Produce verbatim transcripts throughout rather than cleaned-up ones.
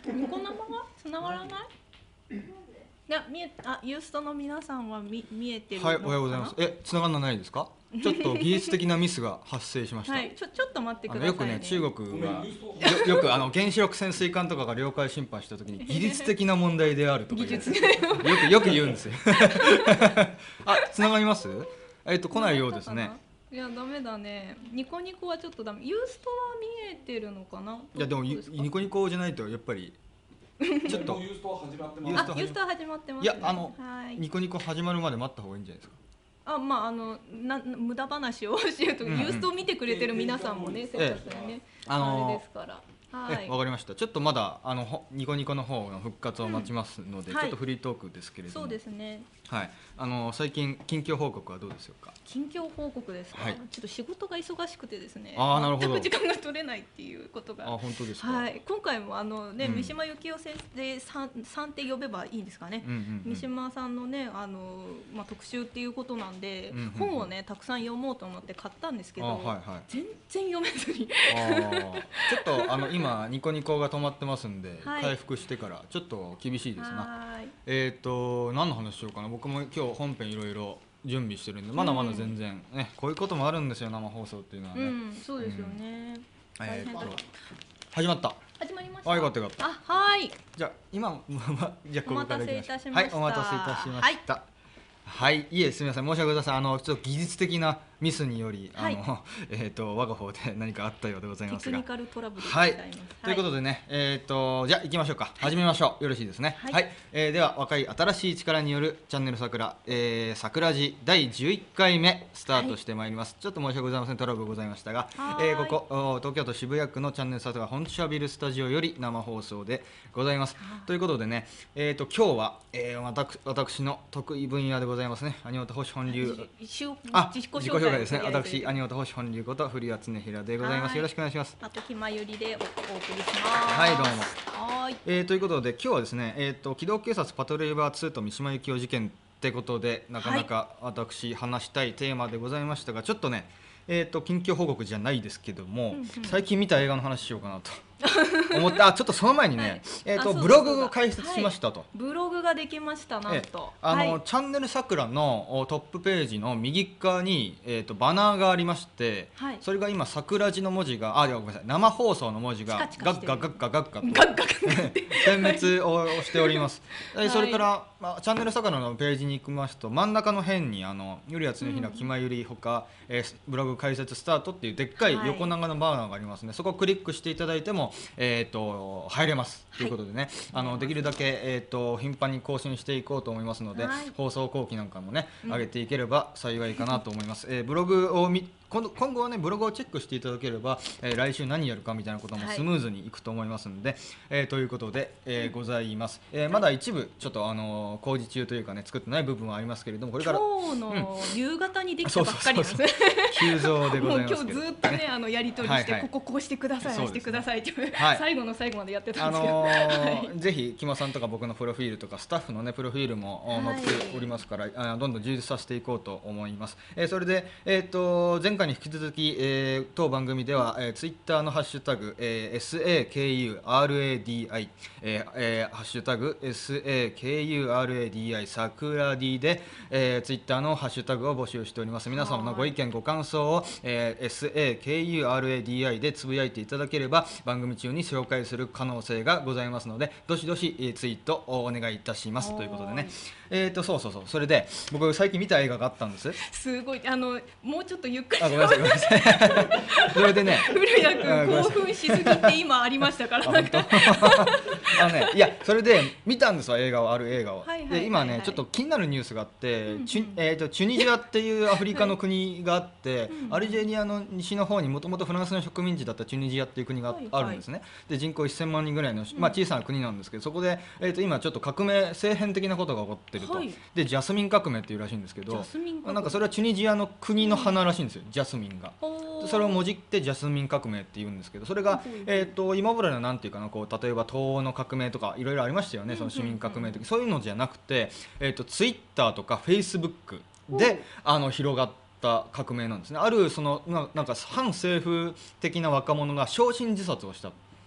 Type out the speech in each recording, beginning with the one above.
ニコ生が繋がらない？いや、見え、あ、ユーストの皆さんは見見えてるのかな？ はい、おはようございます。え、繋がらないですか？ちょっと技術的なミスが発生しました。 はい、ちょちょっと待ってくださいね。 あのよくね、中国がよよくあの原子力潜水艦とかが領海侵犯した時に技術的な問題であるとか言うよくよく言うんですよ。あ、繋がります？えっと来ないようですね。 いや、ダメだね。ニコニコはちょっとダメ。ユーストは見えてるのかな？ いやでもニコニコじゃないとやっぱりちょっとユーストは始まってます。 あ、ユーストは始まってます、ね。 いや、あの、 はい、 ニコニコ始まるまで待った方がいいんじゃないですか。 あ、まああのな無駄話をしてると、うんうん、ユーストを見てくれてる皆さんもね、せっかくね、あのー、あれですから。はい、 わかりました。ちょっとまだあのニコニコの方の復活を待ちますので、うん、はい、ちょっとフリートークですけれども。 そうですね。 はい、あの最近近況報告はどうでしょうか。 近況報告ですか。はい、ちょっと仕事が忙しくてですね。 あ、なるほど。 全く時間が取れないっていうことが。 あ、本当ですか。 はい、今回もあのね、うん、三島由紀夫先生さんさんって呼べばいいんですかね。うんうんうん、三島さんのね、あのまあ特集っていうことなんで、うんうんうん、本をねたくさん読もうと思って買ったんですけど、はいはい、全然読めずに。 あちょっとあの今ニコニコが止まってますんで、はい、回復してからちょっと厳しいですな。えっ、ー、と何の話しようかな。僕も今日本編いろいろ準備してるんで、まだまだ全然、うん、ね、こういうこともあるんですよ、生放送っていうのはね。うん、 そうですよね。うん、 えー、と始まった。 始まりました。 あ、よかったよかった。 あ、はい。 じゃあ今じゃあここからいきましょう。 お待たせいたしました。 はい、お待たせいたしました。はいはい、いえ、すみません、申し訳ございません。あのちょっと技術的なミスにより、はい、あのえっ、ー、と我が方で何かあったようでございますが、 テクニカルトラブルでございます。はい、 ということでね、えっ、ー、とじゃあ行きましょうか。始めましょう。よろしいですね。はい、はい、えー、では若い新しい力によるチャンネル桜、えー、桜寺だいじゅういっかいめスタートしてまいります。はい、ちょっと申し訳ございません。トラブルございましたが、えー、ここ東京都渋谷区のチャンネル桜本社ビルスタジオより生放送でございます。ということでね、えっ、ー、と今日は、えー、私, 私の得意分野でございますね。アニオタ星本流、あ、自己紹介ですね。私アニオタ星本流こと古谷恒平でございます。よろしくお願いします。 あとひまゆりでお送りします。 はい、どうも。はい、えー、ということで今日はですね、えー、と機動警察パトレーバーツーと三島由紀夫事件ってことでなかなか私話したいテーマでございましたが、ちょっとね、えー、と近況報告じゃないですけども、うんうん、最近見た映画の話しようかなと思ってあちょっとその前にね、はい、えー、とブログを開設しましたと、はい、 ブログができました。なんとあの、 はい、 チャンネル桜のトップページの右側に、えー、とバナーがありまして、はい、それが今桜地の文字があ、ごめんなさい、生放送の文字がガッガガッガガッガと点滅をしております。はい、それから、まあ、チャンネル桜のページに行きますと真ん中の辺にあのゆりやつねひなきまゆりほか、えー、ブログ開設スタートっていうでっかい横長のバーナーがありますね。はい、そこをクリックしていただいても、えー、と入れますということでね、はい、あのできるだけ、えー、と頻繁に更新していこうと思いますので、はい、放送後期なんかもね、うん、上げていければ幸いかなと思います。えー、ブログを見今度今後はねブログをチェックしていただければ、えー、来週何やるかみたいなこともスムーズにいくと思いますので、はい、えー、ということで、えー、ございます。えー、まだ一部ちょっとあのー、工事中というかね作ってない部分はありますけれども、これから今日の夕方にできたばっかりですね。 急増でございますけど、 もう今日ずっとねあのやり取りして、はいはい、こここうしてください、ああしてくださいって、はい、最後の最後までやってたんですけど、あのーはい、ぜひ木間さんとか僕のプロフィールとかスタッフのねプロフィールも載っておりますから、はい、あどんどん充実させていこうと思います。えー、それで、えー、と前回に引き続き、えー、当番組では、えー、ツイッターのハッシュタグ、えー、サクラディ、えーえー、ハッシュタグ サクラディ サクラディで、えー、ツイッターのハッシュタグを募集しております。皆様のご意見ご感想を、えー、サクラディ でつぶやいていただければ番組中に紹介する可能性がございますので、どしどし、えー、ツイートをお願いいたしますということでね、えー、とそうそうそう、それで僕最近見た映画があったんです。 すごい、あのもうちょっとゆっくり、 あ、ごめんなさいごめんなさいそれでね古谷君興奮しすぎて今ありましたからなんかあの、ね、いやそれで見たんですわ、映画を、ある映画を、はいはいはいはい、で今ねちょっと気になるニュースがあって、うんうん、チュえー、とチュニジアっていうアフリカの国があって、はい、アルジェリアの西の方にもともとフランスの植民地だったチュニジアっていう国があるんですね、はいはい、で人口せんまんにんぐらいの、まあ、小さな国なんですけど、そこで、えー、と今ちょっと革命政変的なことが起こってると、はい、でジャスミン革命っていうらしいんですけど、なんかそれはチュニジアの国の花らしいんですよ、ジャスミンが。それをもじってジャスミン革命って言うんですけど、それが、えー、と今までのなんていうかな、こう例えば東欧の革命とかいろいろありましたよね、その市民革命とか、そういうのじゃなくて、えー、とツイッターとかフェイスブックであの広がった革命なんですね。あるそのななんか反政府的な若者が焼身自殺をした。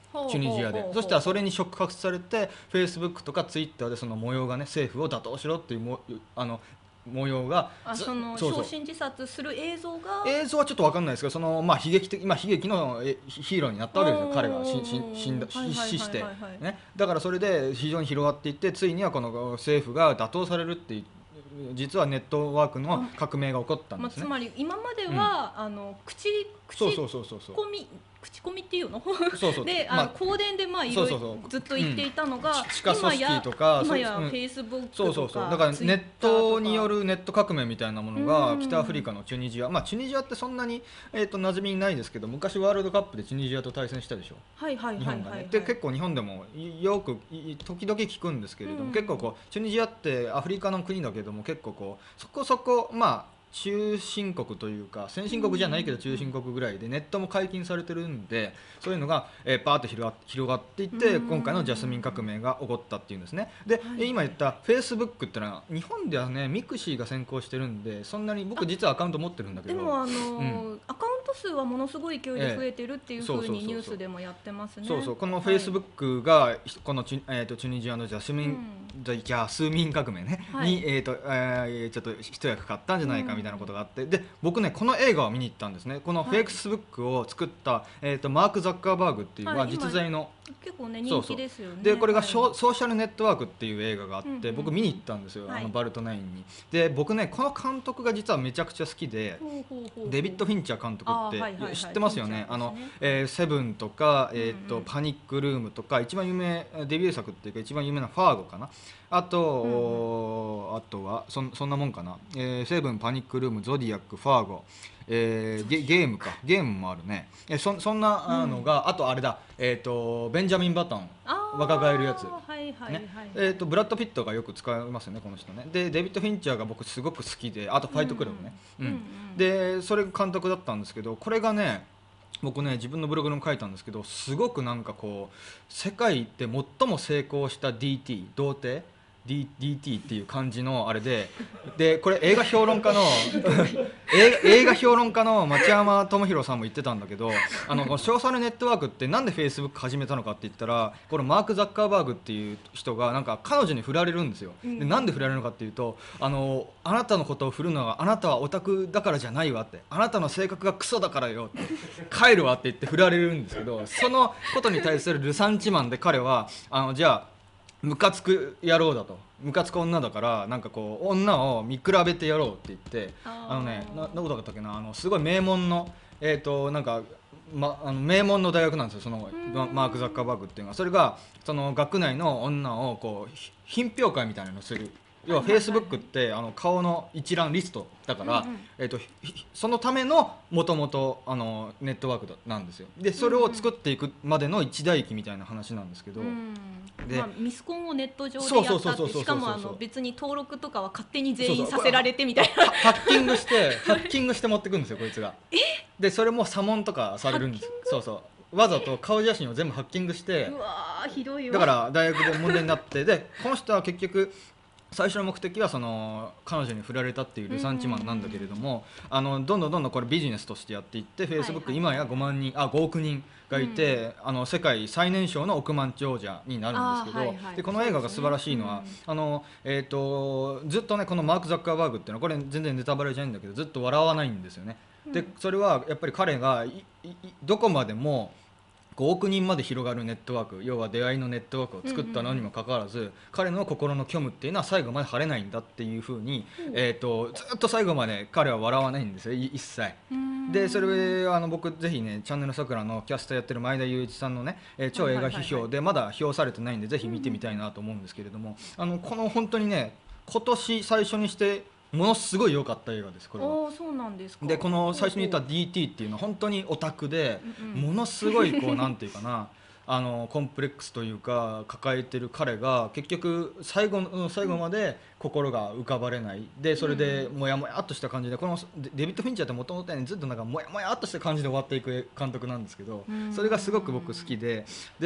チュニジアで。そしたらそれに触発されてフェイスブックとかツイッターでその模様がね、政府を打倒しろっていうもあの模様があその焼身自殺する映像が映像はちょっと分かんないですけど、そのまあ悲劇的、まあ、悲劇のヒーローになったわけですよ、彼が死んだ死してね。だからそれで非常に広がっていって、ついにはこの政府が打倒されるっていう、実はネットワークの革命が起こったんですね。 まあ、つまり今までは、うん、あの口口コミ口コミっていうのそうそうで、あの公電でまあいろいろずっと言っていたのが、 地下組織とか今やフェイスブックとか、 そうそうそうだからネットによるネット革命みたいなものが北アフリカのチュニジア、まあチュニジアってそんなにえっと馴染みないですけど、昔ワールドカップでチュニジアと対戦したでしょ。 はいはいはいはい、はい、 で結構日本でもよく時々聞くんですけれども、結構こうチュニジアってアフリカの国だけども結構こうそこそこまあ中進国というか先進国じゃないけど中進国ぐらいでネットも解禁されてるんで、そういうのがえーパーッと広が広がっていって、今回のジャスミン革命が起こったっていうんですね。で、はい、今言ったフェイスブックってのは日本ではねミクシーが先行してるんで、そんなに僕実はアカウント持ってるんだけど、 でもあのーうん、アカウント数はものすごい勢いで増えてるっていうふうにニュースでもやってますね。 そうそうこのフェイスブックがこのチュ、えー、とチュニジアのジャスミン、うん、ジャスミン革命ね、はい、に、えーとえー、ちょっと一役買ったんじゃないかみたいなことがあって、うん、で僕ねこの映画を見に行ったんですね。このフェイスブックを作った、はい、えー、とマーク・ザッカーバーグっていう、はい、まあ、実在の結構ね人気ですよね。 でこれがソーシャルネットワークっていう映画があって、うんうん、僕見に行ったんですよ、はい、あのバルトナインに。で僕ねこの監督が実はめちゃくちゃ好きで、デビッド・フィンチャー監督って知ってますよね。あの、えー、セブンとか、えーとうんうん、パニックルームとか、一番有名デビュー作っていうか一番有名なファーゴかな、あと、うんうん、あとは そ, そんなもんかな、えー、セブン、パニックルーム、ゾディアック、ファーゴ、えー、ゲ, ゲームかゲームもあるね。え そ, そんなのが、うん、あとあれだ、えー、とベンジャミン・バトン、若返るやつ、 はいはいはい、 ね、えー、とブラッド・ピットがよく使いますよねこの人ね。でデビッド・フィンチャーが僕すごく好きで、あとファイトクラブね、うんうんうん、でそれ監督だったんですけど、これがね僕ね自分のブログにも書いたんですけど、すごくなんかこう世界で最も成功した ディーティー 童貞ディーティー っていう感じのあれで、でこれ映画評論家の映画評論家の町山智博さんも言ってたんだけど、あのこのソーシャルネットワークってなんでフェイスブック始めたのかって言ったら、このマーク・ザッカーバーグっていう人がなんか彼女に振られるんですよ。でなんで振られるのかっていうと、あのあなたのことを振るのはあなたはオタクだからじゃないわって、あなたの性格がクソだからよって帰るわって言って振られるんですけど、そのことに対するルサンチマンで彼はあのじゃあムカつく野郎だと、ムカつく女だからなんかこう女を見比べてやろうって言って、あのねなどこだったっけな、あのすごい名門のえっとなんか、ま、あの名門の大学なんですよ、そのマーク・ザッカーバーグっていうのは。それがその学内の女をこう品評会みたいなのをする。要はフェイスブックってあの顔の一覧リストだから、うんうん、えー、とそのためのもともとネットワークなんですよ。でそれを作っていくまでの一代記みたいな話なんですけど、うん、 でまあ、ミスコンをネット上でやったって、しかもあの別に登録とかは勝手に全員させられてみたいな、 ハッキングしてハッキングして持ってくるんですよこいつが。えでそれも査問とかされるんですよ。そうそうわざと顔写真を全部ハッキングして、 うわひどいよ。 だから大学で問題になってでこの人は結局最初の目的はその彼女に振られたっていうルサンチマンなんだけれども、あのどんどんどんどんこれビジネスとしてやっていって、フェイスブック今やごまんにんあごおくにんがいて、うん、あの世界最年少の億万長者になるんですけど、はいはい、でこの映画が素晴らしいのは、ね、うん、あのえー、とずっとねこのマーク・ザッカーバーグっていうのはこれ全然ネタバレじゃないんだけどずっと笑わないんですよね。でそれはやっぱり彼がいいどこまでもごおくにんまで広がるネットワーク、要は出会いのネットワークを作ったのにもかかわらず、うんうん、彼の心の虚無っていうのは最後まで晴れないんだっていうふうに、うん、えー、とずっと最後まで彼は笑わないんですよ一切。でそれあの僕ぜひねチャンネルさくらのキャスターやってる前田裕一さんのね、えー、超映画批評でまだ評されてないんでぜひ見てみたいなと思うんですけれども、あのこの本当にね今年最初にしてものすごい良かった映画ですこれは。 あ、そうなんですか。 でこの最初に言った ディーティー っていうのは本当にオタクで、うんうん、ものすごいこうなんていうかなあのコンプレックスというか抱えてる彼が結局最後の最後まで心が浮かばれないで、それでもやもやっとした感じで、このデビッド・フィンチャーってもともとずっとなんかもやもやっとした感じで終わっていく監督なんですけど、それがすごく僕好きで、で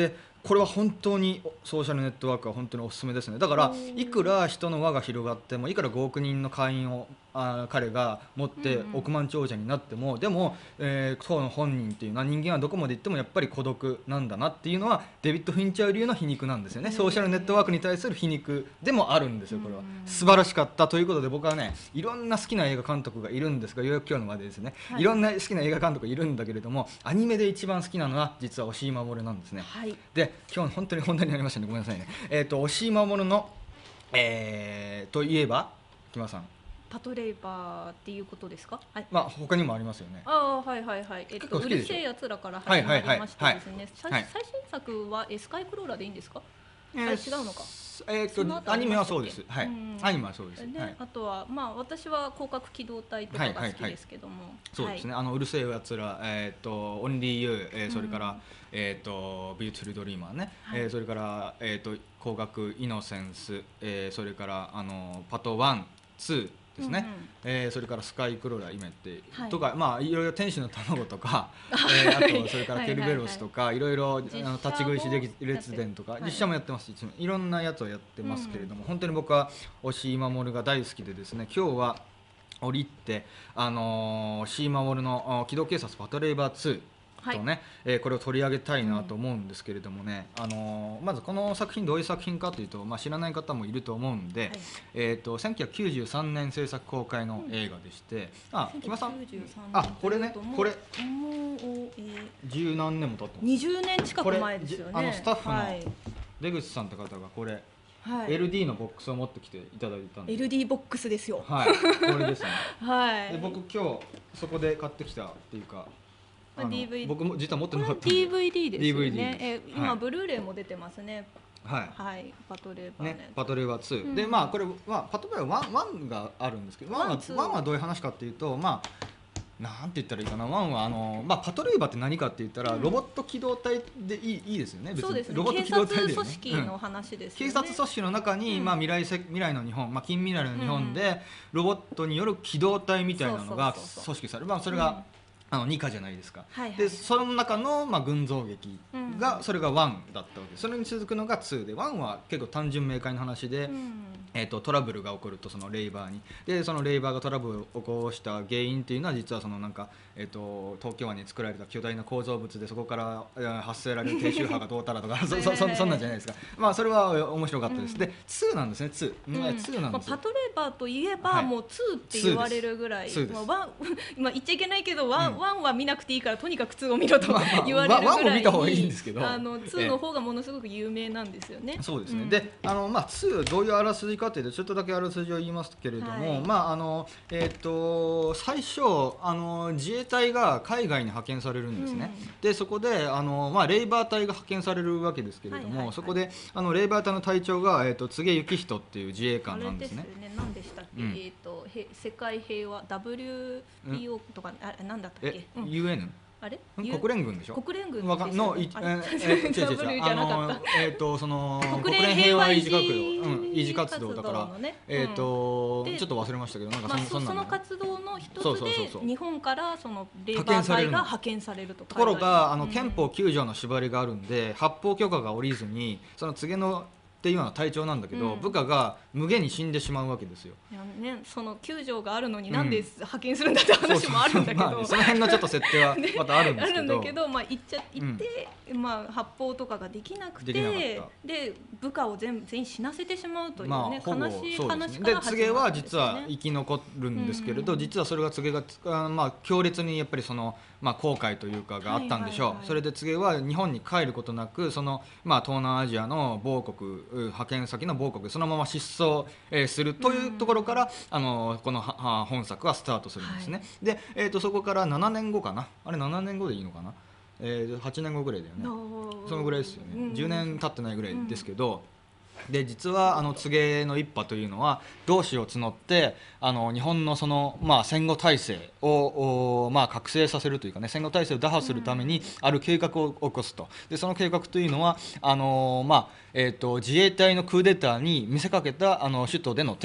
これは本当にソーシャルネットワークは本当におすすめですね。だからいくら人の輪が広がっても、いくらごおく人の会員をあ彼が持って億万長者になっても、うんうん、でも、えー、当の本人っていうのは、人間はどこまで行ってもやっぱり孤独なんだなっていうのはデビッド・フィンチャー流の皮肉なんですよね。ソーシャルネットワークに対する皮肉でもあるんですよ。これは素晴らしかったということで、僕はねいろんな好きな映画監督がいるんですが、ようやく今日のまでですね、はい、いろんな好きな映画監督いるんだけれども、アニメで一番好きなのは実は押井守なんですね、はい、で今日本当に本題になりましたね、ごめんなさいね。えーと押井守の、えー、といえば木村さん、 パトレイバーっていうことですか？はい、 まあ他にもありますよね。 ああ、はいはいはい。えっとうるせえやつらから始まりましてですね。最新作はスカイクローラーでいいんですか？えー、違うのか。 えー、っとアニメはそうです。はい。アニメはそうです。 ね、はい、あとはまあ私は広角機動隊とかが好きですけども。はいはいはい、 そうですね。あのうるせえやつら、えー、っとオンリーユー、えー、それから、うん、えー、っとビューティフルドリーマーね。はい、えー、それからえー、っと広角イノセンス、えー、それからあのパトワン、ツー。ですね、うんうん、えー、それからスカイクローラーイメって、はい、とか、まあいろいろ天使の卵とか、えー、あとそれからケルベロスとか、いろいろ立ち食いし列伝とか、実写もやってます。いろんなやつをやってますけれども、うん、本当に僕は押井守が大好きでですね、今日は折って、あのー、押井守の機動警察パトレイバーツーとね、はい、えー、これを取り上げたいなと思うんですけれどもね、うん、あのー、まずこの作品どういう作品かというと、まあ、知らない方もいると思うんで、はい、えー、とせんきゅうひゃくきゅうじゅうさんねん制作公開の映画でして、うん、あ、木村さん、あ、これね、これ十何年も経ってます。 にじゅうねん近く前ですよね。 あのスタッフの出口さんって方がこれ、はい、エルディー のボックスを持ってきていただいたんで、 エルディー ボックスですよ。 はい、これですね。 はい、 で僕今日そこで買ってきたっていうか、 ディーブイディー、 僕も実は持ってなかったんでディーブイディー ですよね。え今、はい、ブルーレイも出てますね。 はい、 はい、パトレーバーね、 パトレーバーツー、うん、でまあこれはパトレーバーワンがあるんですけど、ワンはワンはどういう話かっていうと、まあなんて言ったらいいかな、ワンはあの、まあ、パトレーバーって何かって言ったら、うん、ロボット機動隊でいい、いいですよね。別にそうですね、ロボット機動隊で、ね、 警察組織の話ですよね。 警察組織の中に、うん、まあ、未来せ未来の日本、まあ、近未来の日本で、うん、ロボットによる機動隊みたいなのが組織される、まあ、それが、うん、あのニカじゃないですか、はいはい、でその中の、まあ、群像劇が、うん、それがワンだったわけで、それに続くのがツーで、ワンは結構単純明快な話で、うん、えー、とトラブルが起こると、そのレイバーにでそのレイバーがトラブルを起こした原因っていうのは、実はそのなんか、えー、と東京湾に作られた巨大な構造物で、そこから発せられる低周波がどうたらとかそ, そ, そ, そんなんじゃないですか。まあそれは面白かったです、うん、でツーなんですね。ツー、うん、ツーなんですよ。 まあ、パトレーバーといえば、はい、もうツーって言われるぐらい、まあ、ワンまあ言っちゃいけないけど、ワン、うん、ワンは見なくていいからとにかくツーを見ろと言われるぐらい、ワンを見た方がいいんですけど、あのツーの方がものすごく有名なんですよね。 そうですね、うん、であの、まあ、ツーどういうあらすじかというと、ちょっとだけあらすじを言いますけれども、はい、まああのえー、と最初あの自衛隊が海外に派遣されるんですね、うん、でそこであの、まあ、レイバー隊が派遣されるわけですけれども、はいはいはい、そこであのレイバー隊の隊長が、えー、と柘植幸人っていう自衛官なんですね。 あれですね、何でしたっけ、うん、えー、とへ世界平和 ダブリューピーオー とか、うん、あれ何だったっけ、 うん、ユーエヌあれ国連軍でしょ。 国連軍のええとその国連平和維持活動、維持活動だからえっとちょっと忘れましたけど、なんかその活動の一つで日本からそのレーバー隊が派遣されると。 ところがあの憲法きゅう条の縛りがあるんで、発砲許可が下りずに、その柘植のっていうような隊長なんだけど、うん、部下が無限に死んでしまうわけですよ。 いや、ね、そのきゅう条があるのになんで派遣するんだって話もあるんだけど、 まあね、その辺のちょっと設定はまたあるんですけど、 あるんだけど、まあ、行っちゃ行って、うん、まあ、発砲とかができなくて、で部下を全全員死なせてしまうというね、まあ、悲しい話から始まるんですね。 で柘植は実は生き残るんですけれど、うん、実はそれが柘植が、まあ、強烈にやっぱりその、まあ、後悔というかがあったんでしょう、はいはいはい、それで柘植は日本に帰ることなく、その、まあ、東南アジアの某国派遣先の某国そのまま失踪、えー、するというところから、うん、あのこのは本作はスタートするんですね、はい、で、えー、とそこからななねんごかな、あれななねんごでいいのかな、えー、はちねんごぐらいだよね、そのぐらいですよね、うん、じゅうねん経ってないぐらいですけど、うん、で実はあの柘植の一派というのは同志を募ってあの日本のその、まあ、戦後体制を、まあ、覚醒させるというかね、戦後体制を打破するためにある計画を起こすと。でその計画というのはあの、まあえー、と自衛隊のクーデターに見せかけたあの首都でのテロ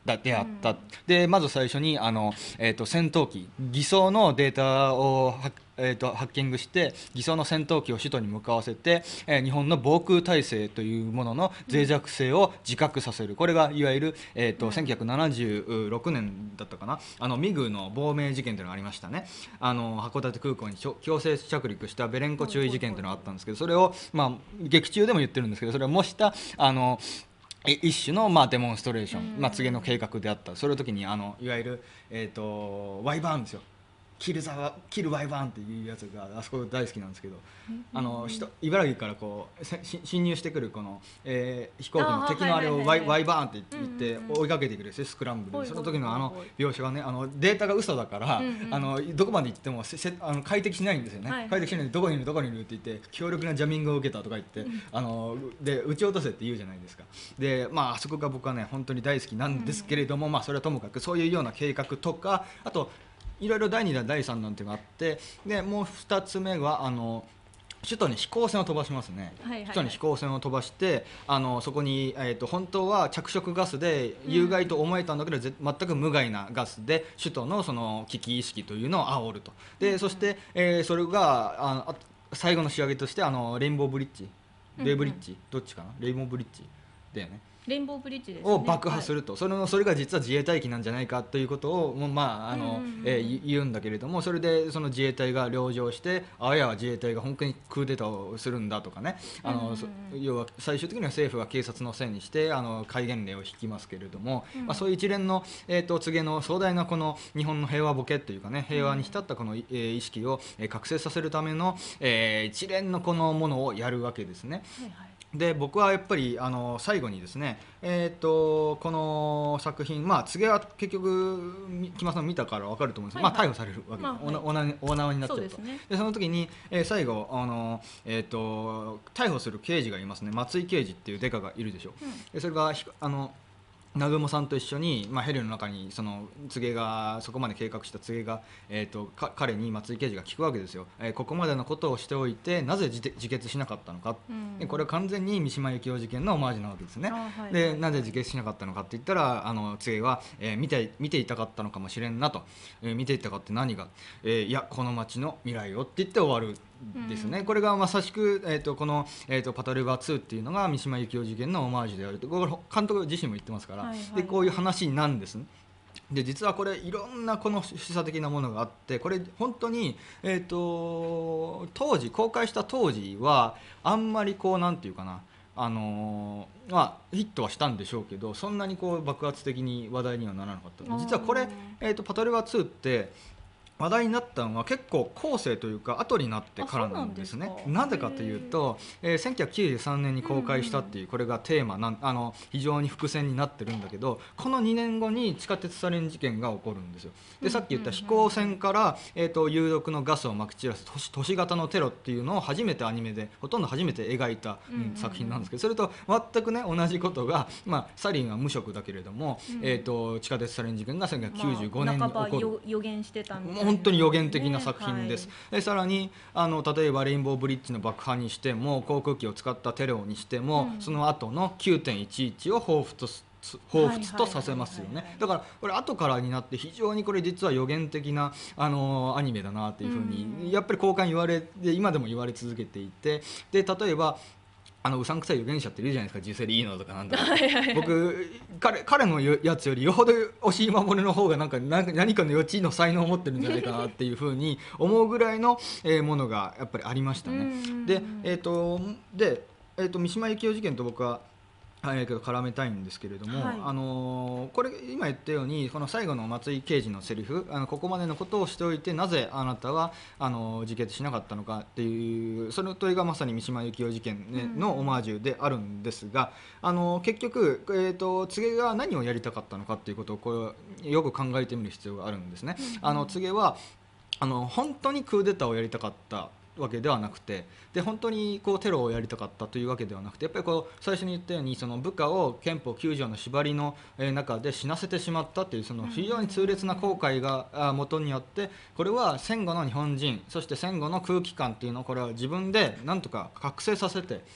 だであった、うん、でまず最初にあの、えー、と戦闘機偽装のデータをえー、とハッキングして偽装の戦闘機を首都に向かわせて、えー、日本の防空体制というものの脆弱性を自覚させる、これがいわゆる、えー、とせんきゅうひゃくななじゅうろくねんだったかな、あのミグの亡命事件というのがありましたね。あの函館空港に強制着陸したベレンコ注意事件というのがあったんですけど、それを、まあ、劇中でも言ってるんですけど、それを模したあの一種のまあデモンストレーション、まあ、告げの計画であった。それの時にあのいわゆる、えー、とワイバーンですよ、キルザワキルワイバーンっていうやつがあそこ大好きなんですけど、あの茨城からこう侵入してくるこの、えー、飛行機の敵のあれをワイ、ワイバーンって言って追いかけてくるスクランブル、その時のあの描写がね、あのデータが嘘だから、うんうん、あのどこまで行ってもせせあの快適しないんですよね、はいはい、快適しないんでどこにいるどこにいるって言って強力なジャミングを受けたとか言って、うん、あので撃ち落とせって言うじゃないですか。でまああそこが僕はね本当に大好きなんですけれども、うん、まあそれはともかくそういうような計画とか、あといろいろだいにだんだいさんだんっていうのがあって、でもうふたつめはあの首都に飛行船を飛ばしますね、はいはいはい、首都に飛行船を飛ばしてあのそこに、えー、と本当は着色ガスで有害と思えたんだけど、うん、全く無害なガスで首都 の, その危機意識というのを煽ると。で、うん、そして、えー、それがああ最後の仕上げとしてあのレインボーブリッジレイブリッジ、うんうん、どっちかなレインボーブリッジだよね、 レインボーブリッジですね、 を爆破すると、はい、それのそれが実は自衛隊機なんじゃないかということを、まああのえー、言うんだけれども、それでその自衛隊が籠城してあわやは自衛隊が本当にクーデターをするんだとかね、あの要は最終的には政府が警察のせいにしてあの戒厳令を引きますけれども、うん、まあ、そういう一連の、えー、と告げの壮大なこの日本の平和ボケというかね、平和に浸ったこの、えー、意識を、えー、覚醒させるための、えー、一連のこのものをやるわけですね。はいはい、で僕はやっぱりあの最後にですね、えー、とこの作品、まあ、告げは結局木村さん見たから分かると思うんですけど、はいはい、まあ、逮捕されるわけで、まあはい、お縄になっちゃうと。そうですね、でその時に、えー、最後あの、えー、と逮捕する刑事がいますね。松井刑事っていうデカがいるでしょ、うん、でそれがあの南雲さんと一緒に、まあ、ヘリの中にその告げがそこまで計画した告げが、えー、と彼に松井刑事が聞くわけですよ、えー、ここまでのことをしておいてなぜ自決しなかったのか、うん、でこれは完全に三島由紀夫事件のオマージュなわけですね、はいはい、でなぜ自決しなかったのかって言ったら、あの告げは、えー、見て、見ていたかったのかもしれんなと、えー、見ていたかって何が、えー、いやこの街の未来をって言って終わるですね、うん、これがまさしく、えー、とこの、えー、とパトレーバーツーっていうのが三島由紀夫事件のオマージュであると、これ監督自身も言ってますから、はいはいはい、でこういう話なんですね。で実はこれいろんなこの示唆的なものがあって、これ本当に、えー、と当時公開した当時はあんまりこうなんていうかな、あのーまあ、ヒットはしたんでしょうけど、そんなにこう爆発的に話題にはならなかった。実はこれ、えー、とパトレーバーツーって話題になったのは結構後世というか後になってからなんですね。なぜかというと、えー、せんきゅうひゃくきゅうじゅうさんねんに公開したっていうこれがテーマなん、あの非常に伏線になってるんだけど、このにねんごに地下鉄サリン事件が起こるんですよ。でさっき言った飛行船から、えー、と有毒のガスをまき散らす都市、都市型のテロっていうのを初めてアニメでほとんど初めて描いた、うん、作品なんですけど、それと全くね同じことが、まあ、サリンは無色だけれども、うん、えー、と地下鉄サリン事件がせんきゅうひゃくきゅうじゅうごねんに起こる、まあ、半ば予言してたみたいな、本当に予言的な作品です、ね、はい、でさらにあの例えばレインボーブリッジの爆破にしても航空機を使ったテロにしても、うん、その後の きゅうてんいちいち を彷彿と彷彿とさせますよね。だからこれ後からになって非常にこれ実は予言的なあのアニメだなというふうにやっぱり交換言われて今でも言われ続けていて、で例えばあのうさんくさい預言者っているじゃないですか、ジュセリーノとかなんだか僕 彼, 彼のやつよりよほど押井守の方がなんか何かの予知の才能を持ってるんじゃないかなっていうふうに思うぐらいのものがやっぱりありましたね。で、えーとでえー、と三島由紀夫事件と僕ははい、けど絡めたいんですけれども、はい、あのー、これ今言ったようにこの最後の松井刑事のセリフ、あのここまでのことをしておいてなぜあなたはあの自決しなかったのかっていうその問いがまさに三島由紀夫事件、ね、のオマージュであるんですが、あのー、結局、えーと、告げが何をやりたかったのかっていうことをこれよく考えてみる必要があるんですね。あの告げはあの本当にクーデターをやりたかったわけではなくて、で本当にこうテロをやりたかったというわけではなくて、やっぱりこう最初に言ったようにその部下を憲法きゅうじょうの縛りの中で死なせてしまったというその非常に痛烈な後悔が元にあって、これは戦後の日本人そして戦後の空気感というのをこれは自分でなんとか覚醒させて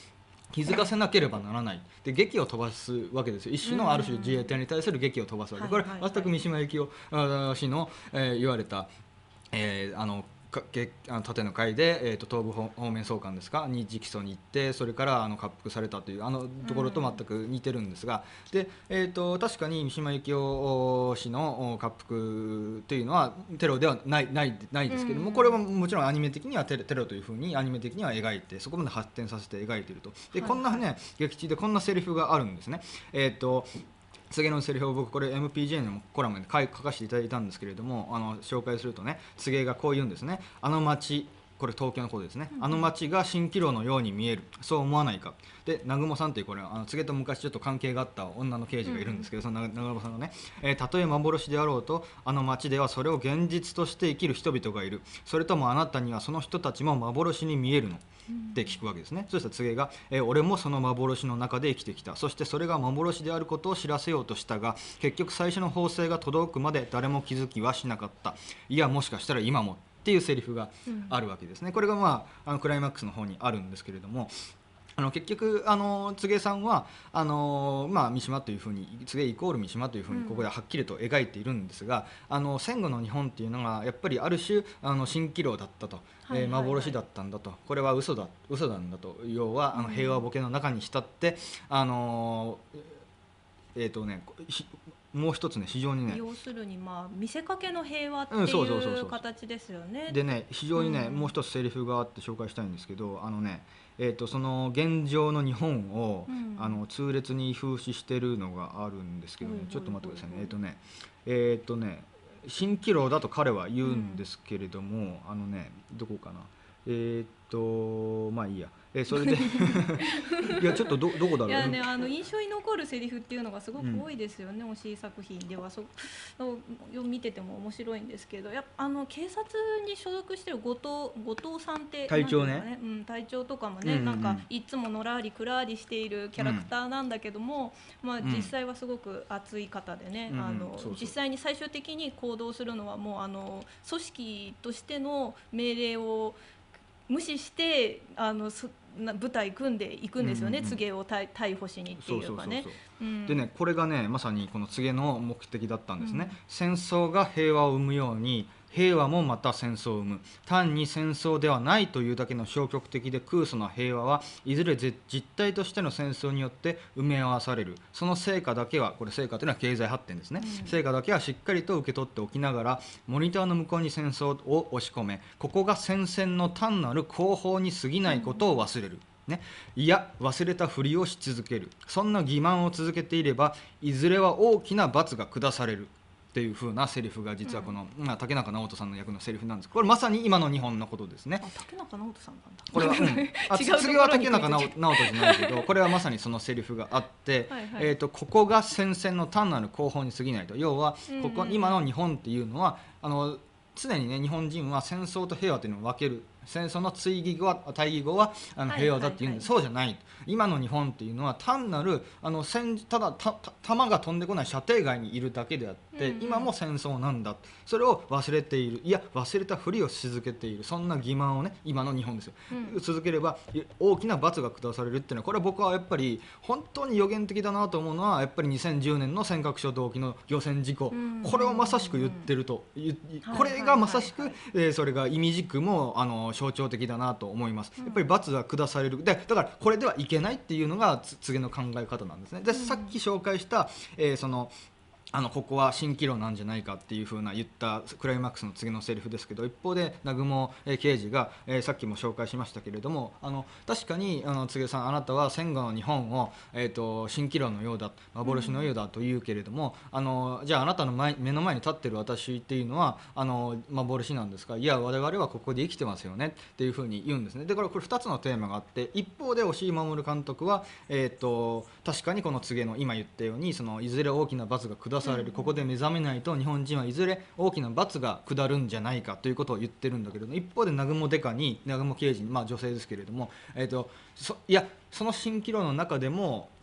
気づかせなければならないで劇を飛ばすわけですよ。一種のある種自衛隊に対する劇を飛ばすわけ、これ全く三島由紀夫氏の、えー、言われた、えー、あのかけあの盾の会で、えー、と東部方面総監ですかに直訴に行って、それからあの滑腹されたというあのところと全く似てるんですが、うん、でえー、と確かに三島由紀夫氏の滑腹というのはテロではないないないですけども、うん、これはもちろんアニメ的にはテロ、テロというふうにアニメ的には描いて、そこまで発展させて描いていると。で、はい、こんなね劇中でこんなセリフがあるんですね。えーと告げのセリフを僕これ エムピージェー のコラムで書かせていただいたんですけれども、あの紹介するとね、告げがこう言うんですね。あの街、これ東京のことですね、うん、あの街が蜃気楼のように見える、そう思わないか。で南雲さんというこれあの告げと昔ちょっと関係があった女の刑事がいるんですけど、うん、その南雲さんがね、えー、たとえ幻であろうとあの街ではそれを現実として生きる人々がいる、それともあなたにはその人たちも幻に見えるのって聞くわけですね。そしたら告げが、えー、俺もその幻の中で生きてきた、そしてそれが幻であることを知らせようとしたが、結局最初の砲声が届くまで誰も気づきはしなかった、いやもしかしたら今もっていうセリフがあるわけですね。これが、まあ、あのクライマックスの方にあるんですけれども、あの結局あの告げさんはあの、まあ、三島というふうに告げイコール三島というふうにここではっきりと描いているんですが、うん、あの戦後の日本っていうのがやっぱりある種あの蜃気楼だったと、はいはいはい、えー、幻だったんだと、これは嘘だ嘘なんだと、要はあの平和ボケの中に浸って、うん、あのえーとねもう一つね非常にね要するにまあ見せかけの平和っていう形ですよね。 でね非常にね、うん、もう一つセリフがあって紹介したいんですけど、あのねえーとその現状の日本を、うん、あの痛烈に風刺してるのがあるんですけどね、ちょっと待ってくださいね。えっ、ー、とねえっ、ー、とね蜃気楼だと彼は言うんですけれども、うん、あのねどこかなえっ、ー、とまあいいや。えそれでいやちょっと ど, どこだろう。 いやね、あの印象に残るセリフっていうのがすごく多いですよね、うん、推し作品では。そ見てても面白いんですけど、やっぱあの警察に所属してる後藤後藤さんって隊長ね、 ね、うん、隊長とかもね、うんうんうん、なんかいつものらりくらりしているキャラクターなんだけども、うん、まあ、実際はすごく熱い方でね、うん、あの、うん、そうそう、実際に最終的に行動するのはもうあの組織としての命令を無視してあの舞台組んでいくんですよね、うんうん、告げを逮捕しにっていうかね。 でねこれがねまさにこの告げの目的だったんですね、うん、戦争が平和を生むように平和もまた戦争を生む、単に戦争ではないというだけの消極的で空想な平和はいずれ実態としての戦争によって埋め合わされる。その成果だけは、これ成果というのは経済発展ですね、うん、成果だけはしっかりと受け取っておきながらモニターの向こうに戦争を押し込め、ここが戦線の単なる後方に過ぎないことを忘れる、ね、いや忘れたふりをし続ける。そんな欺瞞を続けていればいずれは大きな罰が下されるっていう風なセリフが実はこの、うんまあ、竹中直人さんの役のセリフなんです。これまさに今の日本のことですね。 あ、竹中直人さんなんだこれは、うん、あ次は竹中直人じゃないけどこれはまさにそのセリフがあってはい、はい、えー、とここが戦線の単なる後方に過ぎないと。要はここ、うんうん、今の日本っていうのはあの常にね日本人は戦争と平和というのを分ける。戦争の追義語は対義語はあの平和だって言うんで、はいはいはい、そうじゃない。今の日本っていうのは単なるあの戦ただたた弾が飛んでこない射程外にいるだけであって、うんうん、今も戦争なんだ、それを忘れている、いや忘れたふりをし続けている、そんな欺瞞をね今の日本ですよ、うん、続ければ大きな罰が下されるっていうのは、これは僕はやっぱり本当に予言的だなと思うのはやっぱりにせんじゅうねんの尖閣諸島沖の漁船事故、うんうん、これをまさしく言ってると、うんうん、これがまさしく、はいはいはいはい、えー、それが意味軸もあの象徴的だなと思います。やっぱり罰が下される。でだからこれではいけないっていうのが告げの考え方なんですね。でさっき紹介した、えー、そのあのここは蜃気楼なんじゃないかっていう風な言ったクライマックスの次のセリフですけど、一方で南雲刑事が、えー、さっきも紹介しましたけれども、あの確かにあの告げさんあなたは戦後の日本を、えー、と蜃気楼のようだ幻のようだと言うけれども、うん、あのじゃああなたの前目の前に立ってる私っていうのはあの幻なんですか。いや我々はここで生きてますよねっていう風に言うんですね。でこれこれふたつのテーマがあって、一方で押井守監督は、えー、と確かにこの告げの今言ったようにそのいずれ大きな罰が下される、ここで目覚めないと日本人はいずれ大きな罰が下るんじゃないかということを言ってるんだけど、一方で南雲デカに南雲刑事に、まあ、女性ですけれども、えー、とそいやその蜃気楼の中でも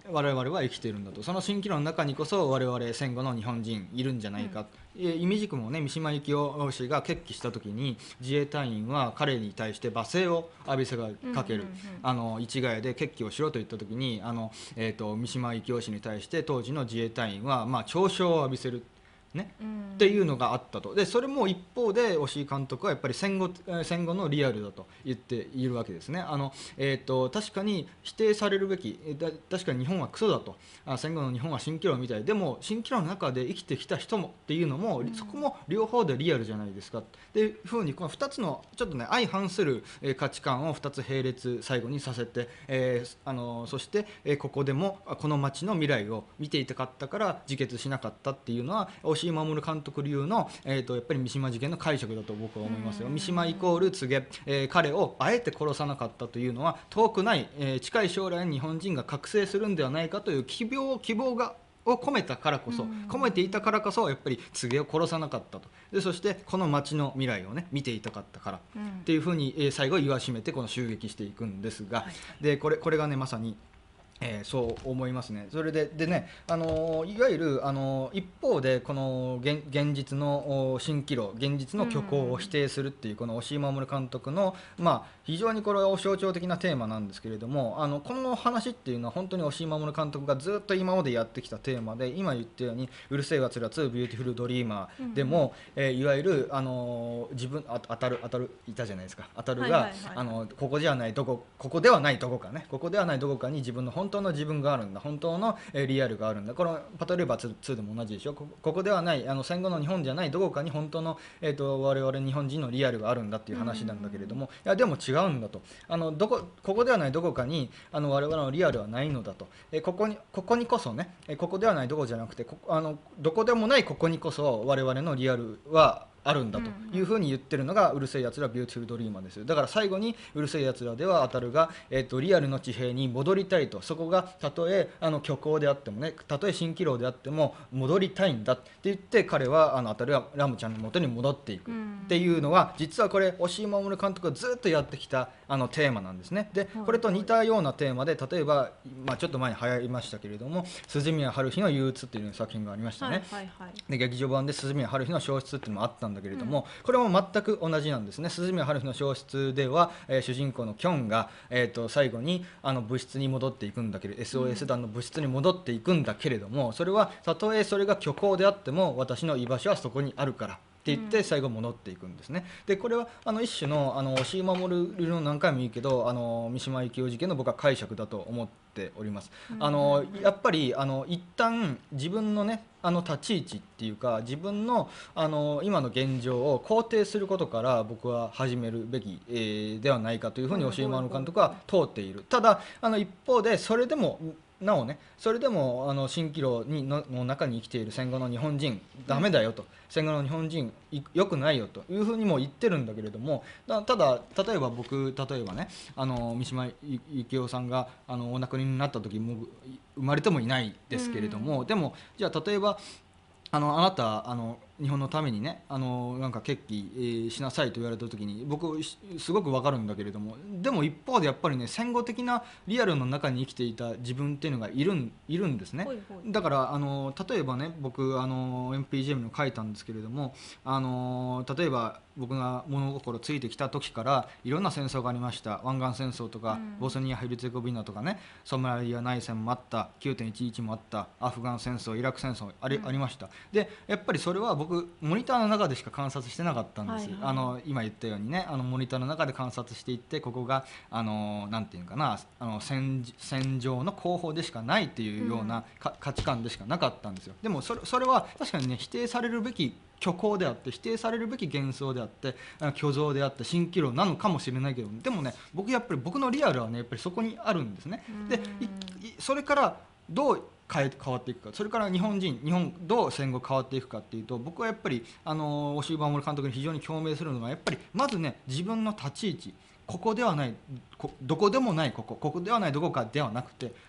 我々は生きているんだと、その蜃気楼の中にこそ我々戦後の日本人いるんじゃないか、うん、いみじくもね三島由紀夫氏が決起した時に自衛隊員は彼に対して罵声を浴びせがかける、うんうんうん、あの市ヶ谷で決起をしろと言った時にあの、えー、と三島由紀夫氏に対して当時の自衛隊員はまあ嘲笑を浴びせるね、っていうのがあったと。でそれも一方で押井監督はやっぱり戦後、戦後のリアルだと言っているわけですね。あの、えー、と確かに否定されるべきだ、確かに日本はクソだと、あ戦後の日本は蜃気楼みたいでも蜃気楼の中で生きてきた人もっていうのも、うん、そこも両方でリアルじゃないですかっていうふうにこのふたつのちょっとね相反する価値観をふたつ並列最後にさせて、えー、あのそして、えー、ここでもこの街の未来を見ていたかったから自決しなかったっていうのは押井守監督流の、えー、とやっぱり三島事件の解釈だと僕は思いますよ。三島イコール告げ、えー、彼をあえて殺さなかったというのは遠くない、えー、近い将来に日本人が覚醒するんではないかという希望、希望がを込めたからこそ、込めていたからこそやっぱり告げを殺さなかったと。でそしてこの街の未来をね見ていたかったから、うん、っていうふうに、えー、最後言わしめてこの襲撃していくんですが、はい、でこれこれがねまさにえー、そう思いますね。それで、でね、あのー、いわゆる、あのー、一方でこの 現, 現実の蜃気楼、現実の虚構を否定するっていうこの押井守監督の、まあ、非常にこれは象徴的なテーマなんですけれども、あのこの話っていうのは本当に押井守監督がずっと今までやってきたテーマで、今言ったように「うるせえやつらツービューティフルドリーマー」でも、うんえー、いわゆる、あのー、自分あ当たる当たるいたじゃないですか、当たるが、はいはいはい、あのここじゃないどこここではないどこかねここではないどこかに自分の本当の自分があるんだ、本当のリアルがあるんだ。このパトレーバーツーでも同じでしょ。こここではない、あの戦後の日本じゃないどこかに本当の、えー、と我々日本人のリアルがあるんだっていう話なんだけれども、いやでも違うんだと、あのどこここではないどこかにあの我々のリアルはないのだと、えここにここにこそね、ここではないどこじゃなくてこあのどこでもないここにこそ我々のリアルはあるんだというふうに言ってるのがうるせえやつらビューティフルドリーマーですよ。だから最後にうるせえやつらでは当たるが、えー、とリアルの地平に戻りたいと、そこがたとえあの虚構であってもね、たとえ蜃気楼であっても戻りたいんだって言って彼はあの当たるがラムちゃんの元に戻っていくっていうのは、実はこれ押井守監督がずっとやってきたあのテーマなんですね。でこれと似たようなテーマで例えば、まあ、ちょっと前に流行りましたけれども鈴宮春日の憂鬱っていう作品がありましたね、はいはいはい、で劇場版で鈴宮春日の消失っていうのもあったんだけれども、うん、これも全く同じなんですね。鈴宮春日の消失では、えー、主人公のキョンが、えー、と最後にあの物質に戻っていくんだけれど エスオーエス 団の物質に戻っていくんだけれども、それはたとえそれが虚構であっても私の居場所はそこにあるからって言って最後戻っていくんですね。でこれはあの一種のあの押井守の何回も言うけどあの三島由紀夫事件の僕は解釈だと思っております。あのやっぱりあの一旦自分のねあの立ち位置っていうか自分のあの今の現状を肯定することから僕は始めるべき、えー、ではないかというふうに押井守監督は通っている。ただあの一方でそれでもなおね、それでもあの蜃気楼に の, の中に生きている戦後の日本人ダメだよと、うん、戦後の日本人良くないよというふうにも言ってるんだけれども、だただ例えば僕例えばねあの三島由紀夫さんがあのお亡くなりになった時も生まれてもいないですけれども、うん、でもじゃあ例えばあのあなたあの日本のためにねあのなんか決起、えー、しなさいと言われた時に僕すごく分かるんだけれども、でも一方でやっぱりね戦後的なリアルの中に生きていた自分っていうのがいるん、いるんですね。ほいほいだからあの例えばね僕あの エムピージーエム に書いたんですけれども、あの例えば僕が物心ついてきた時からいろんな戦争がありました。湾岸戦争とか、うん、ボスニア・ヘルツェゴビナとかね、ソマリア内戦もあった、きゅうてんいちいちもあった、アフガン戦争、イラク戦争 あり、うん、ありました。でやっぱりそれは僕モニターの中でしか観察してなかったんです、はいはい、あの今言ったようにねあのモニターの中で観察していってここがあのなんていうかなあの 戦, 戦場の後方でしかないっていうような、うん、価値観でしかなかったんですよ。でもそれ、それは確かにね否定されるべき虚構であって否定されるべき幻想であって虚像であって蜃気楼なのかもしれないけど、でもね僕やっぱり僕のリアルはねやっぱりそこにあるんですね。でそれからどう変え変わっていくか、それから日本人日本どう戦後変わっていくかっていうと、僕はやっぱりあの押井守監督に非常に共鳴するのがやっぱりまずね自分の立ち位置、ここではないこどこでもないここここではないどこかではなくて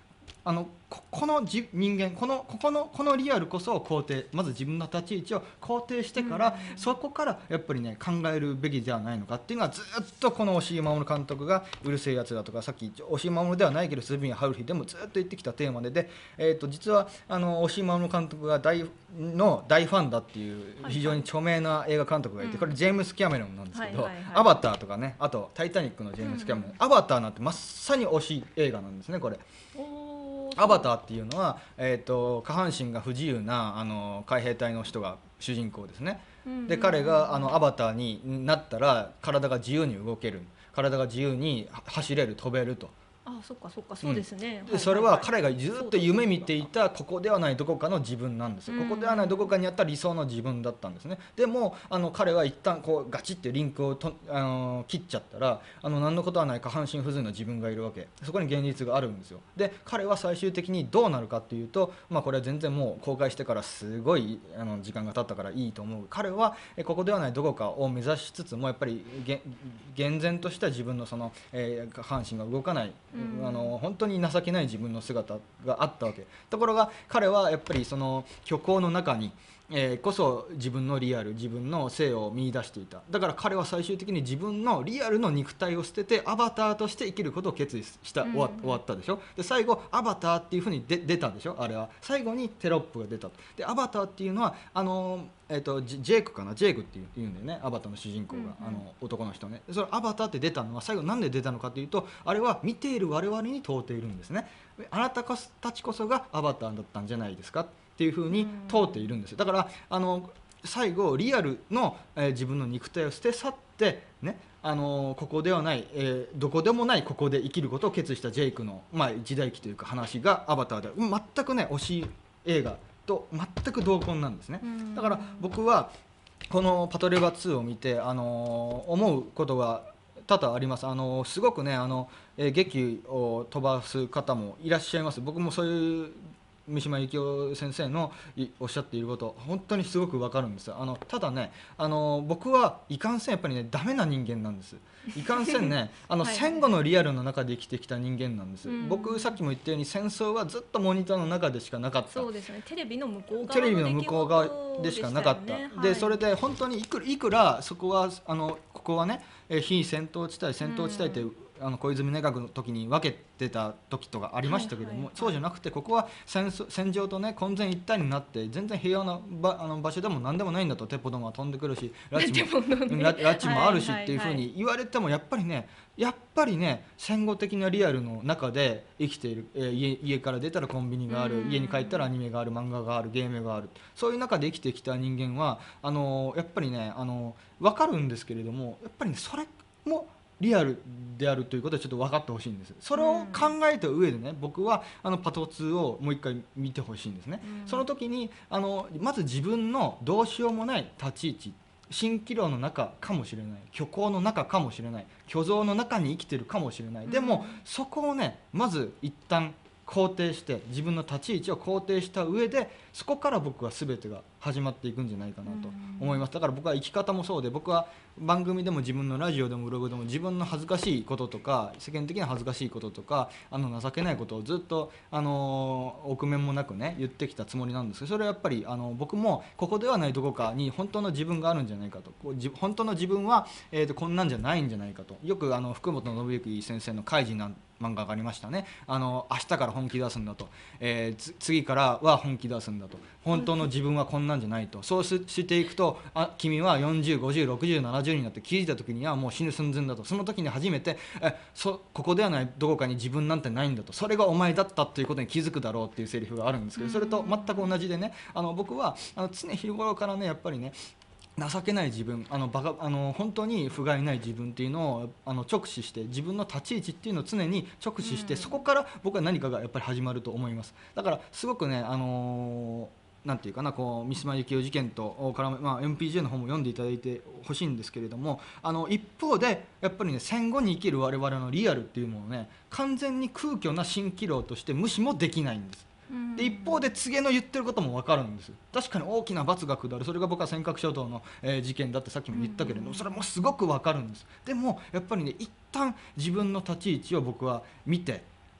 あの こ, このじ人間このここのこのリアルこそ肯定、まず自分の立ち位置を肯定してから、うん、そこからやっぱりね考えるべきではないのかっていうのはずっとこの押井守監督がうるせえやつだとか、さっき押井守ではないけど鈴宮春日でもずっと言ってきたテーマでで、えー、と実はあの押井守監督が大の大ファンだっていう非常に著名な映画監督がいて、これジェームス・キャメロンなんですけど、アバターとかね、あとタイタニックのジェームス・キャメロン、アバターなんてまさに推し映画なんですねこれ。アバターっていうのは、えー、と下半身が不自由なあの海兵隊の人が主人公ですね。で彼があのアバターになったら体が自由に動ける、体が自由に走れる、飛べると。 あ、そっかそっか、そうですね、 うん、でそれは彼がずっと夢見ていたここではないどこかの自分なんですよ。ここではないどこかにあった理想の自分だったんですね。でもあの彼は一旦こうガチってリンクをとあの切っちゃったら、あの何のことはない下半身不随の自分がいるわけ、そこに現実があるんですよ。で彼は最終的にどうなるかっていうと、まあ、これは全然もう公開してからすごいあの時間が経ったからいいと思う。彼はここではないどこかを目指しつつもやっぱり厳然とした自分のその、えー、下半身が動かない、あの本当に情けない自分の姿があったわけ。ところが彼はやっぱりその虚構の中に、えー、こそ自分のリアル、自分の性を見出していた。だから彼は最終的に自分のリアルの肉体を捨ててアバターとして生きることを決意した、うん、終わ、終わったでしょ。で最後アバターっていうふうにで出たでしょ。あれは最後にテロップが出たと。でアバターっていうのはあのえー、とジェイクかな、ジェイクっていうんだよね、アバターの主人公が、うんうん、あの男の人ね。それアバターって出たのは最後なんで出たのかというと、あれは見ている我々に問うているんですね。あなたたちこそがアバターだったんじゃないですかっていうふうに問うているんです。だからあの最後リアルの、えー、自分の肉体を捨て去ってね、あのここではない、えー、どこでもないここで生きることを決意したジェイクの、まあ、時代記というか話がアバターで、全くね推し映画と全く同梱なんですね。だから僕はこのパトレーバーツーを見て、あのー、思うことが多々あります。あのー、すごくねあの、えー、劇を飛ばす方もいらっしゃいます。僕もそういう三島由紀夫先生のおっしゃっていること本当にすごく分かるんです。あのただねあの僕はいかんせんやっぱりねダメな人間なんです。いかんせんねあのはい、戦後のリアルの中で生きてきた人間なんです、うん、僕さっきも言ったように戦争はずっとモニターの中でしかなかった。 そうですね、テレビの向こう側のテレビの向こう側でしかなかった、ね、で、はい、それで本当にいくらいくらそこはあのここはね非戦闘地帯戦闘地帯って、うんあの小泉内閣の時に分けてた時とかありましたけども、はいはいはい、そうじゃなくてここは 戦, 戦場とね混然一体になって全然平和な 場, あの場所でも何でもないんだと。テポドンは飛んでくるし拉致 も, 拉致もあるしっていうふうに言われてもやっぱりねやっぱりね戦後的なリアルの中で生きている、えー、家, 家から出たらコンビニがある、家に帰ったらアニメがある、漫画がある、ゲームがある、そういう中で生きてきた人間はあのやっぱりねあの分かるんですけれども、やっぱりねそれもリアルであるということはちょっと分かってほしいんです。それを考えた上でね僕はあのパトツーをもう一回見てほしいんですね。その時にあのまず自分のどうしようもない立ち位置、蜃気楼の中かもしれない、虚構の中かもしれない、虚像の中に生きてるかもしれない。でもそこをねまず一旦肯定して自分の立ち位置を肯定した上でそこから僕は全てが始まっていくんじゃないかなと思います。だから僕は生き方もそうで、僕は番組でも自分のラジオでもブログでも自分の恥ずかしいこととか世間的な恥ずかしいこととかあの情けないことをずっとあの臆面もなくね言ってきたつもりなんですけど、それはやっぱりあの僕もここではないどこかに本当の自分があるんじゃないかと、こう本当の自分は、えーとこんなんじゃないんじゃないかと。よくあの福本信之先生の怪人なん漫画がありましたね。あの明日から本気出すんだと、えー、次からは本気出すんだと、本当の自分はこんなんじゃないと、そうしていくとあ君はよんじゅう、ごじゅう、ろくじゅう、ななじゅうになって気づいた時にはもう死ぬ寸前だと、その時に初めてえそここではないどこかに自分なんてないんだと、それがお前だったということに気づくだろうっていうセリフがあるんですけど、それと全く同じでね、あの僕はあの常日頃からねやっぱりね情けない自分、あのバカあの本当に不甲斐ない自分っていうのをあの直視して、自分の立ち位置っていうのを常に直視して、うん、そこから僕は何かがやっぱり始まると思います。だからすごくねあのー、なんていうかなこう三島由紀夫事件と絡め、まあ、エムピージェー の方も読んでいただいてほしいんですけれども、あの一方でやっぱりね戦後に生きる我々のリアルっていうものをね完全に空虚な蜃気楼として無視もできないんです。で一方で柘植の言ってることも分かるんです。確かに大きな罰が下る、それが僕は尖閣諸島の、えー、事件だってさっきも言ったけれども、それもすごく分かるんです。でもやっぱりね一旦自分の立ち位置を僕は見て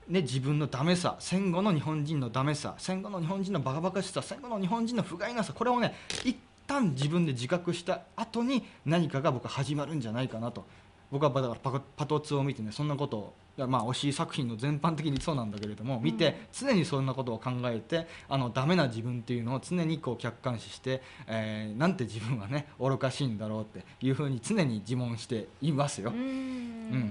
ね、自分のダメさ、戦後の日本人のダメさ、戦後の日本人のバカバカしさ、戦後の日本人の不甲斐なさ、これをね一旦自分で自覚した後に何かが僕は始まるんじゃないかなと。僕はだからパパトツを見てね、そんなことを、いやまあ推し作品の全般的にそうなんだけれども、見て常にそんなことを考えて、あのダメな自分っていうのを常にこう客観視して、えー、なんて自分はね愚かしいんだろうっていうふうに常に自問していますよ。うん、うん、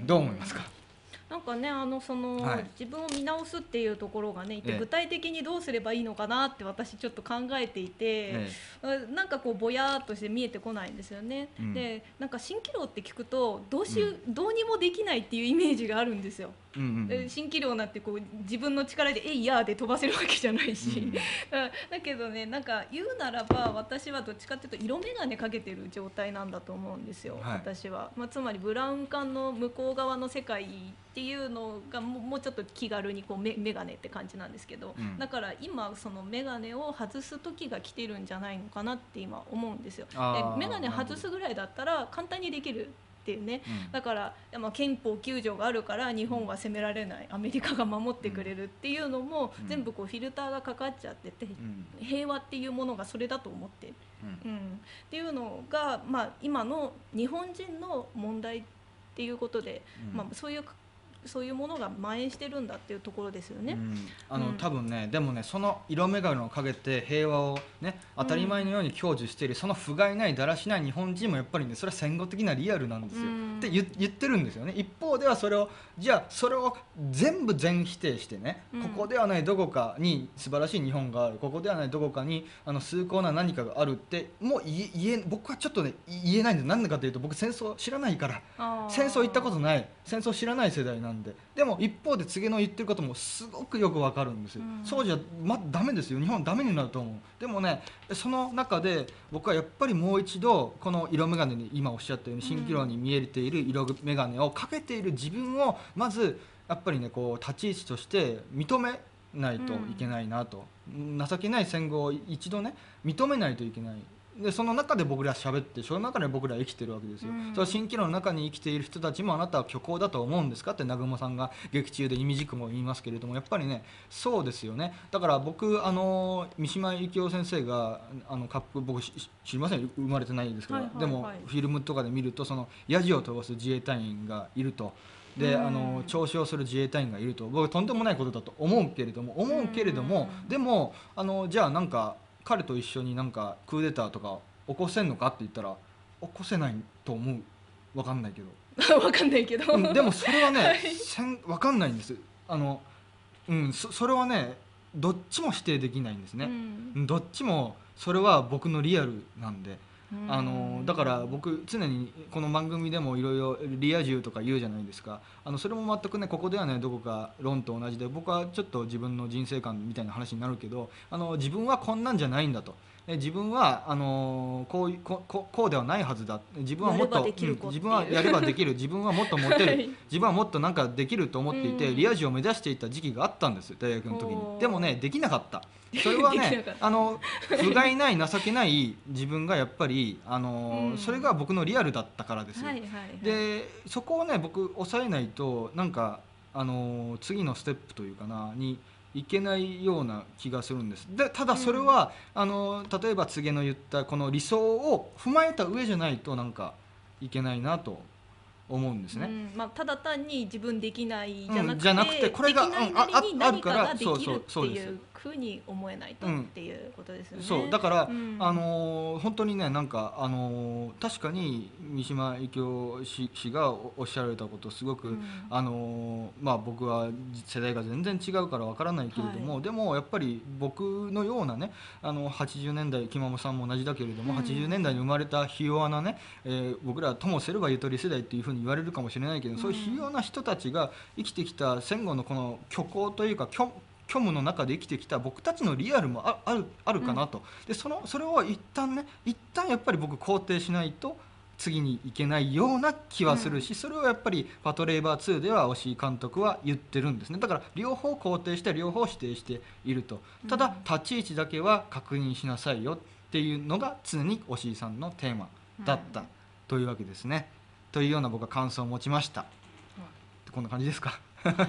どう思いますか？ なんかね、あのその、はい、自分を見直すっていうところがね、具体的にどうすればいいのかなって私ちょっと考えていて、ええ、なんかこうぼやっとして見えてこないんですよね、うん、でなんか蜃気楼って聞くとどうし、うん、どうにもできないっていうイメージがあるんですよ。うんうんうん、蜃気楼なんてこう自分の力で「えいやー」で飛ばせるわけじゃないし、うん、だけどね、なんか言うならば私はどっちかっていうと色眼鏡かけてる状態なんだと思うんですよ、はい、私は、まあ、つまりブラウン管の向こう側の世界っていうのがもう、もうちょっと気軽にこう メ, メガネって感じなんですけど、うん、だから今そのメガネを外す時が来てるんじゃないのかなって今思うんですよ。でメガネ外すぐらいだったら簡単にできるっていうね、うん、だから、まあ、憲法きゅう条があるから日本は攻められない、アメリカが守ってくれるっていうのも、うん、全部こうフィルターがかかっちゃってて、うん、平和っていうものがそれだと思ってる、うんうん、っていうのが、まあ、今の日本人の問題っていうことで、うんまあ、そういうそういうものが蔓延してるんだっていうところですよね、うん、 あの、うん、多分ねでもねその色眼鏡をかけて平和をね当たり前のように享受している、うん、その不甲斐ないだらしない日本人もやっぱりねそれは戦後的なリアルなんですよ、うん、って言ってるんですよね。一方ではそれをじゃあそれを全部全否定してね、うん、ここではないどこかに素晴らしい日本がある、ここではないどこかにあの崇高な何かがあるってもう言え僕はちょっとね言えないんです。なんでかというと僕戦争知らないから、戦争行ったことない、戦争知らない世代なんで。でも一方で柘植の言ってることもすごくよくわかるんですよ、うん、そうじゃ、ま、ダメですよ、日本ダメになると思う。でもねその中で僕はやっぱりもう一度この色眼鏡に今おっしゃったように蜃気楼に見えている色眼鏡をかけている自分をまずやっぱりねこう立ち位置として認めないといけないなと、うん、情けない戦後を一度ね認めないといけない。でその中で僕ら喋って、その中で僕ら生きてるわけですよ、うん、その蜃気楼の中に生きている人たちもあなたは虚構だと思うんですかって南雲さんが劇中で意味軸も言いますけれども、やっぱりねそうですよね。だから僕あの三島由紀夫先生があの僕知りません、生まれてないですから、はいはいはい、でもフィルムとかで見るとそのヤジを飛ばす自衛隊員がいると、であの嘲笑する自衛隊員がいると、僕はとんでもないことだと思うけれども思うけれどもでもあのじゃあなんか彼と一緒になんかクーデターとか起こせんのかって言ったら起こせないと思う。分かんないけど分かんないけど、 うん、でもそれはね、はい、せん分かんないんです。あの、うん、そ, それはねどっちも否定できないんですね、うん、どっちもそれは僕のリアルなんで、あのだから僕常にこの番組でもいろいろリア充とか言うじゃないですか。あのそれも全くねここではねどこか論と同じで、僕はちょっと自分の人生観みたいな話になるけど、あの自分はこんなんじゃないんだと、自分はあのこうこここうではないはずだ、自分はもっと、うん、自分はやればできる、自分はもっとモテる、はい、自分はもっとなんかできると思っていて、リア充を目指していた時期があったんです、大学の時に。でもねできなかった。それはねあの不甲斐ない情けない自分がやっぱりあの、うん、それが僕のリアルだったからですよ、はいはいはい、でそこをね僕抑えないとなんかあの次のステップというかなにいけないような気がするんです。でただそれは、うん、あの例えば柘植の言ったこの理想を踏まえた上じゃないとなんかいけないなと思うんですね、 うんまあ、ただ単に自分できないじゃなくて、 うん、じゃなくてこれができないなりに何かができるっていうふうに思えないとっていうことですよね、 うん、そうだから、うん、あの本当にねなんかあの確かに三島由紀夫氏がおっしゃられたことすごく、うん、あのまあ僕は世代が全然違うからわからないけれども、はい、でもやっぱり僕のようなねあのはちじゅうねんだい木間さんも同じだけれども、うん、はちじゅうねんだいに生まれたひ弱なね、えー、僕らともすればゆとり世代っていうふうに言われるかもしれないけど、うん、そういうひ弱な人たちが生きてきた戦後のこの虚構というか虚虚無の中で生きてきた僕たちのリアルも あ, あ, るあるかなと、うん、で そ, のそれを一旦ね一旦やっぱり僕肯定しないと次に行けないような気はするし、うん、それをやっぱりパトレイバーツーでは押井監督は言ってるんですね。だから両方肯定して両方否定していると、ただ立ち位置だけは確認しなさいよっていうのが常に押井さんのテーマだったというわけですね、うん、というような僕は感想を持ちました、うん、こんな感じですか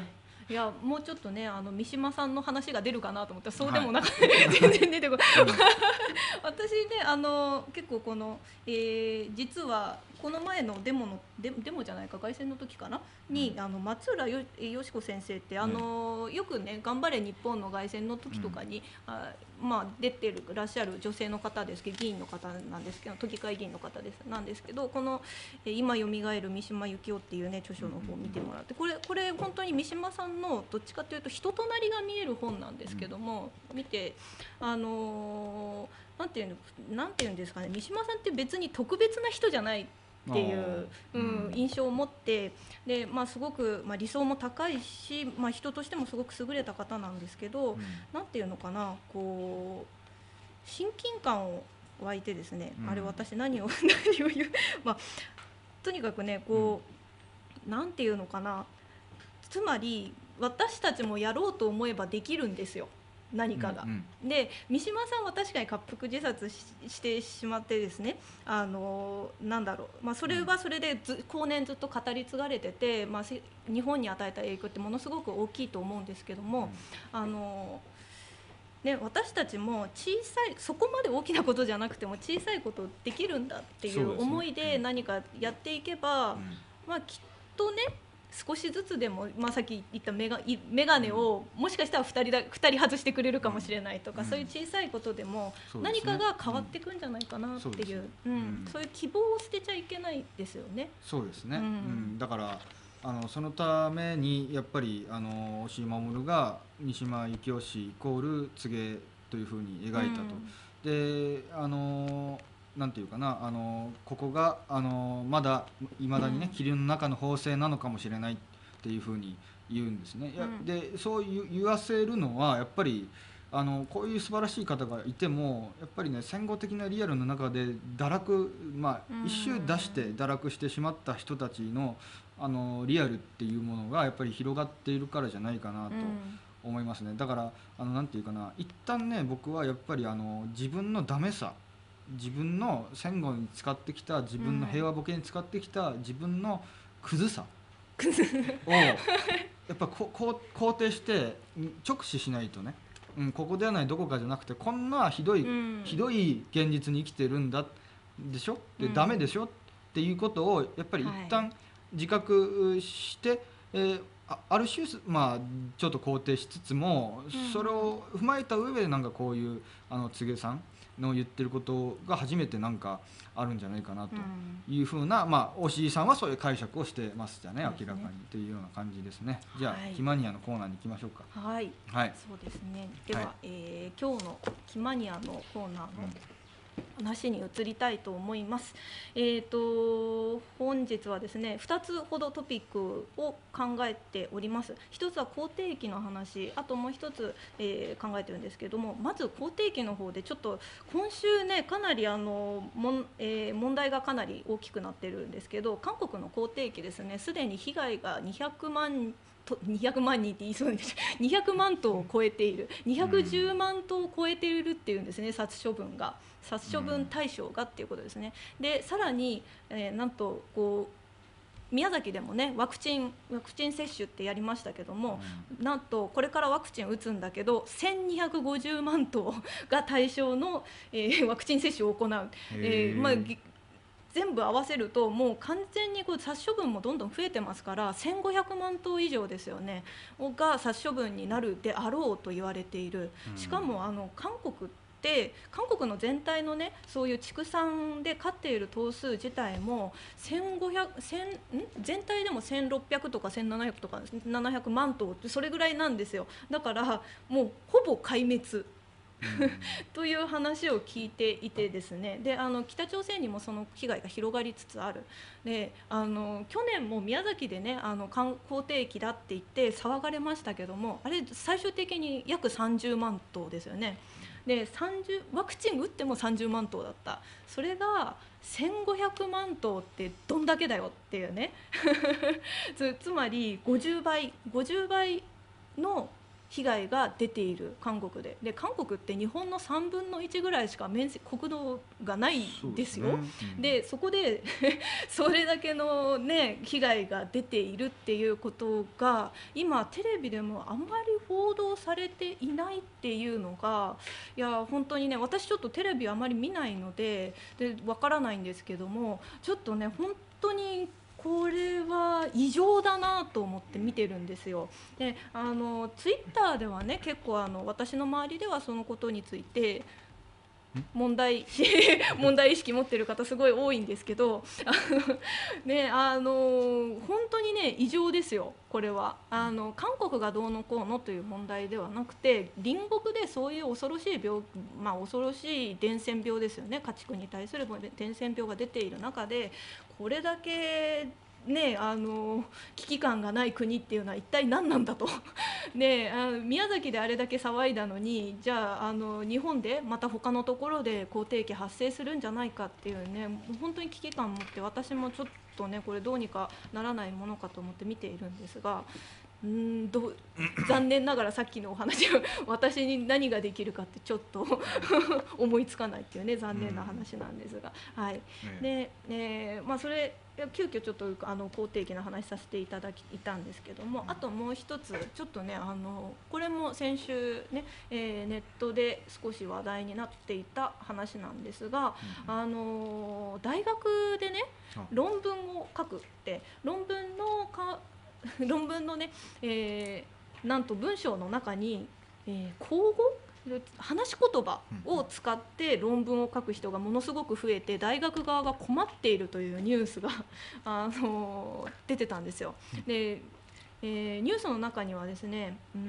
いやもうちょっとねあの三島さんの話が出るかなと思ったらそうでもなくて、はい、全然出てこない私ねあの結構この、えー、実はこの前のデモのデデモじゃないか凱旋の時かなに、うん、あの松浦よよし子先生ってあの、うん、よくね頑張れ日本の凱旋の時とかに、うん、あまあ出てるらっしゃる女性の方ですけど議員の方なんですけど都議会議員の方ですなんですけどこの「今よみがえる三島由紀夫」っていうね著書の方を見てもらってこれこれ本当に三島さんのどっちかというと人となりが見える本なんですけども、うん、見てあのなんていうのなんていうんですかね三島さんって別に特別な人じゃないっていう、うん、印象を持ってで、まあ、すごく、まあ、理想も高いし、まあ、人としてもすごく優れた方なんですけど、うん、なんていうのかなこう親近感を湧いてですね、うん、あれ私何を何を言う、まあ、とにかくねこう、うん、なんていうのかなつまり私たちもやろうと思えばできるんですよ何かが、うんうん、で三島さんは確かに滑腹自殺 し, してしまってですねあのなんだろう、まあ、それはそれでず後年ずっと語り継がれてて、まあ、日本に与えた影響ってものすごく大きいと思うんですけども、うん、あのね、私たちも小さいそこまで大きなことじゃなくても小さいことできるんだっていう思いで何かやっていけば、うんまあ、きっとね少しずつでも、まあ、さっき言ったメガ、メガネをもしかしたらふたりだ、ふたり外してくれるかもしれないとか、うん、そういう小さいことでも何かが変わっていくんじゃないかなっていう、うんうん、そういう希望を捨てちゃいけないですよね。 そうですね、うんうん、だからあのそのためにやっぱりあの押井守が三島由紀夫氏イコール柘植というふうに描いたと、うん、であのなんていうかなあのここがあのまだいまだにね霧、うん、の中の法制なのかもしれないっていうふうに言うんですね、うん、でそう言わせるのはやっぱりあのこういう素晴らしい方がいてもやっぱりね戦後的なリアルの中で堕落、まあ、一周出して堕落してしまった人たちの、あのリアルっていうものがやっぱり広がっているからじゃないかなと思いますね。だからあのなんていうかな一旦ね僕はやっぱりあの自分のダメさ自分の戦後に使ってきた自分の平和ボケに使ってきた自分のクズさをやっぱここ肯定して直視しないとね、うん、ここではないどこかじゃなくてこんなひどい、うん、ひどい現実に生きてるんだでしょで、うん、ダメでしょっていうことをやっぱり一旦自覚して、はいえー、あ, ある種、まあ、ちょっと肯定しつつも、うん、それを踏まえた上でなんかこういうあの柘植さんの言ってることが初めてなんかあるんじゃないかなというふうな、うん、まあ押井さんはそういう解釈をしてますじゃね明らかにというような感じですね。じゃあ、はい、キマニアのコーナーに行きましょうか。 はい、はい、そうですね。では、はいえー、今日のキマニアのコーナーの、うん話に移りたいと思います。えーと、本日はですねふたつほどトピックを考えております。ひとつは肯定期の話、あともうひとつ、えー、考えてるんですけれども、まず肯定期の方でちょっと今週ねかなりあのもん、えー、問題がかなり大きくなってるんですけど、韓国の肯定期ですねすでに被害がにひゃくまんにひゃくまんにんって言いそうですにひゃくまんとうを超えているにひゃくじゅうまんとうを超えているっていうんですね殺処分が殺処分対象がっていうことですね。でさらに、えー、なんとこう宮崎でもねワクチンワクチン接種ってやりましたけども、うん、なんとこれからワクチン打つんだけどせんにひゃくごじゅうまんとうが対象の、えー、ワクチン接種を行う、えーまあ全部合わせるともう完全にこう殺処分もどんどん増えてますからせんごひゃくまんとう以上ですよねが殺処分になるであろうと言われている。しかもあの韓国って韓国の全体のねそういう畜産で飼っている頭数自体もせんごひゃく、せんん全体でもせんろっぴゃくとかせんななひゃくとかななひゃくまんとうってそれぐらいなんですよ。だからもうほぼ壊滅という話を聞いていてですね、であの北朝鮮にもその被害が広がりつつある。であの去年も宮崎でねあの肯定期だって言って騒がれましたけども、あれ最終的に約さんじゅうまんとうですよね。でさんじゅうワクチン打ってもさんじゅうまんとうだった。それがせんごひゃくまんとうってどんだけだよっていうねつ, つまりごじゅうばいごじゅうばいの被害が出ている韓国で、で韓国って日本のさんぶんのいちぐらいしか面積国土がないんですよ。で、そこでそれだけのね被害が出ているっていうことが今テレビでもあんまり報道されていないっていうのが、いや本当にね、私ちょっとテレビあまり見ないのででわからないんですけども、ちょっとね本当にこれは異常だなと思って見てるんですよ。で、あのツイッターではね結構あの私の周りではそのことについて問題問題意識持ってる方すごい多いんですけど、あのね、あの本当にね異常ですよ。これはあの韓国がどうのこうのという問題ではなくて、隣国でそういう恐ろしい病、まあ、恐ろしい伝染病ですよね、家畜に対する伝染病が出ている中でこれだけね、あの危機感がない国っていうのは一体何なんだとね、あの宮崎であれだけ騒いだのに、じゃあ、あの日本でまた他のところで口蹄疫発生するんじゃないかっていうね、本当に危機感を持って、私もちょっとねこれどうにかならないものかと思って見ているんですが、うーんど残念ながらさっきのお話を私に何ができるかってちょっと思いつかないっていうね残念な話なんですが、はい、で、えーまあ、それ急遽ちょっとあの口蹄疫の話させていただきいたんですけども、あともう一つちょっとね、あのこれも先週ね、えー、ネットで少し話題になっていた話なんですが、うん、あの大学でね論文を書くって論文のか論文のね、えー、なんと文章の中に、えー、口語話し言葉を使って論文を書く人がものすごく増えて、大学側が困っているというニュースがあの出てたんですよ。で、えー、ニュースの中にはですね、うん、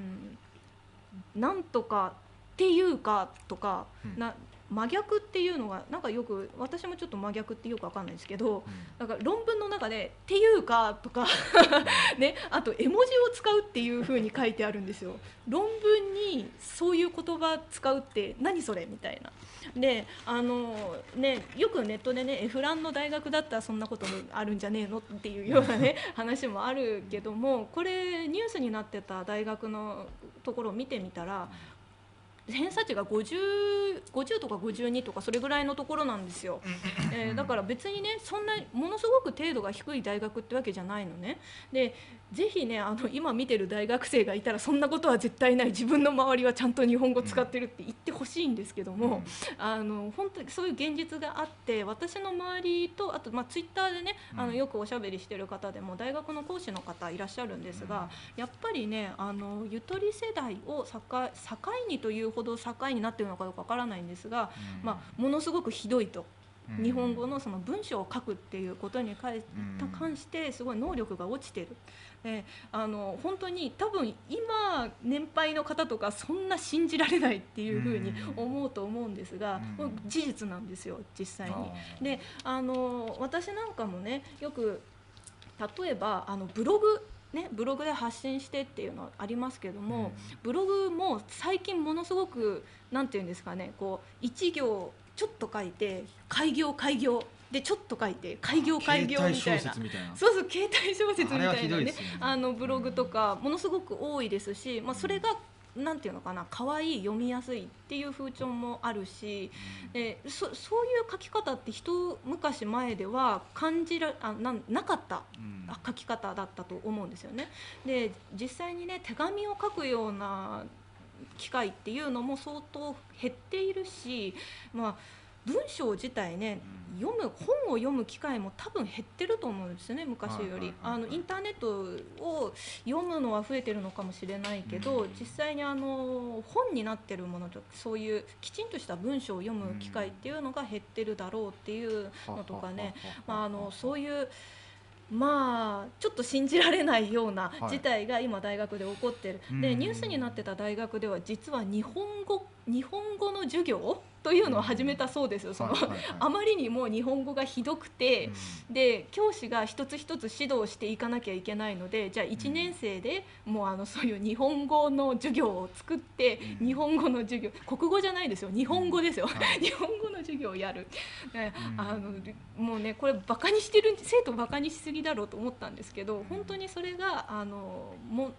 なんとかっていうかとか、な真逆っていうのがなんかよく、私もちょっと真逆ってよく分かんないですけど、なんか論文の中で「っていうか」とかね、あと絵文字を使うっていう風に書いてあるんですよ。論文にそういう言葉使うって何それみたいな。で、あのね、よくネットでね、エフランの大学だったらそんなことあるんじゃねえのっていうようなね話もあるけども、これニュースになってた大学のところを見てみたら偏差値がごじゅう、ごじゅうとかごじゅうにとかそれぐらいのところなんですよ。えー、だから別にねそんなものすごく程度が低い大学ってわけじゃないのね。でぜひね、あの今見てる大学生がいたらそんなことは絶対ない、自分の周りはちゃんと日本語使ってるって言ってほしいんですけども、あの本当にそういう現実があって、私の周りとあと、まあ、ツイッターでねあのよくおしゃべりしてる方でも大学の講師の方いらっしゃるんですが、やっぱりねあのゆとり世代を境、境にというほど境になっているのかどうかわからないんですが、まあ、ものすごくひどいと。日本語のその文章を書くっていうことに関してすごい能力が落ちてる。で、あの本当に多分今年配の方とかそんな信じられないっていうふうに思うと思うんですが、これ事実なんですよ実際に。で、あの私なんかもねよく例えばあのブログね、ブログで発信してっていうのはありますけども、ブログも最近ものすごくなんていうんですかね、こう一行ちょっと書いて開業開業でちょっと書いて開業開業みたいな、そうそう携帯小説みたいなね、あのブログとかものすごく多いですし、まあ、それがなんていうのかな、可愛い読みやすいっていう風潮もあるし、で そ, そういう書き方って一昔前では感じらあ な, なかった書き方だったと思うんですよね。で実際にね手紙を書くような機会っていうのも相当減っているし、まあ文章自体ね読む本を読む機会も多分減ってると思うんですよね、昔より。あのインターネットを読むのは増えてるのかもしれないけど、実際にあの本になってるものとそういうきちんとした文章を読む機会っていうのが減ってるだろうっていうのとかね、まあ、あのそういうまあちょっと信じられないような事態が今大学で起こってる。でニュースになってた大学では実は日本語日本語の授業というのを始めたそうですよ。そのあまりにも日本語がひどくて、で教師が一つ一つ指導していかなきゃいけないので、じゃあいちねん生でもうあのそういう日本語の授業を作って日本語の授業、国語じゃないですよ、日本語ですよ、日本語の授業をやる。あのもうねこれバカにしてる、生徒バカにしすぎだろうと思ったんですけど、本当にそれがあのも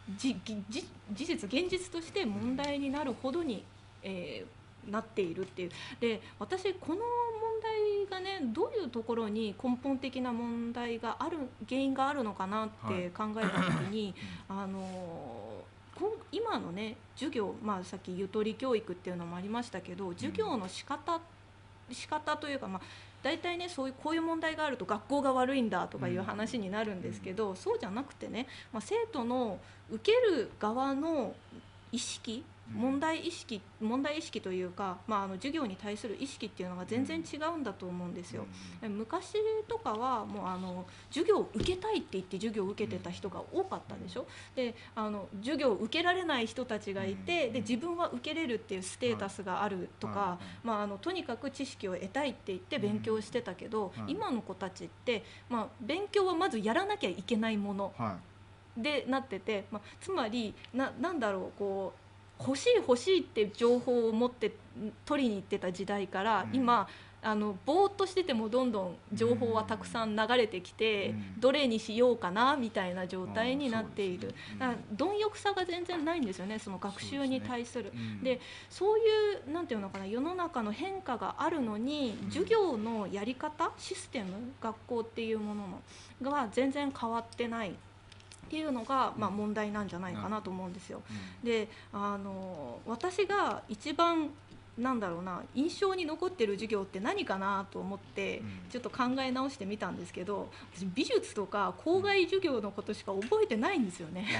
じじ事実現実として問題になるほどに、えー、なっているっていう。で私この問題がねどういうところに根本的な問題がある原因があるのかなって考えた時に、はい、あの今のね授業、まあ、さっきゆとり教育っていうのもありましたけど、授業の仕方仕方というか、まあ、大体ねそういうこういう問題があると学校が悪いんだとかいう話になるんですけど、そうじゃなくてね、まあ、生徒の受ける側の意識問題意識問題意識というか、まあ、あの授業に対する意識っていうのが全然違うんだと思うんですよ。昔とかはもうあの授業を受けたいって言って授業を受けてた人が多かったでしょ。であの授業を受けられない人たちがいて、で自分は受けれるっていうステータスがあるとか、まあ、あのとにかく知識を得たいって言って勉強してたけど、今の子たちって、まあ、勉強はまずやらなきゃいけないものでなってて、まあ、つまり な, なんだろうこう欲しい欲しいって情報を持って取りに行ってた時代から、うん、今あのぼーっとしててもどんどん情報はたくさん流れてきて、うん、どれにしようかなみたいな状態になっている。だから貪欲さが全然ないんですよね、その学習に対する。そうですね。うん、でそういうなんていうのかな、世の中の変化があるのに、うん、授業のやり方システム学校っていうもののが全然変わってないっていうのが、まあ、問題なんじゃないかなと思うんですよ。うん、であの私が一番なんだろうな印象に残ってる授業って何かなと思ってちょっと考え直してみたんですけど、私美術とか校外授業のことしか覚えてないんですよね。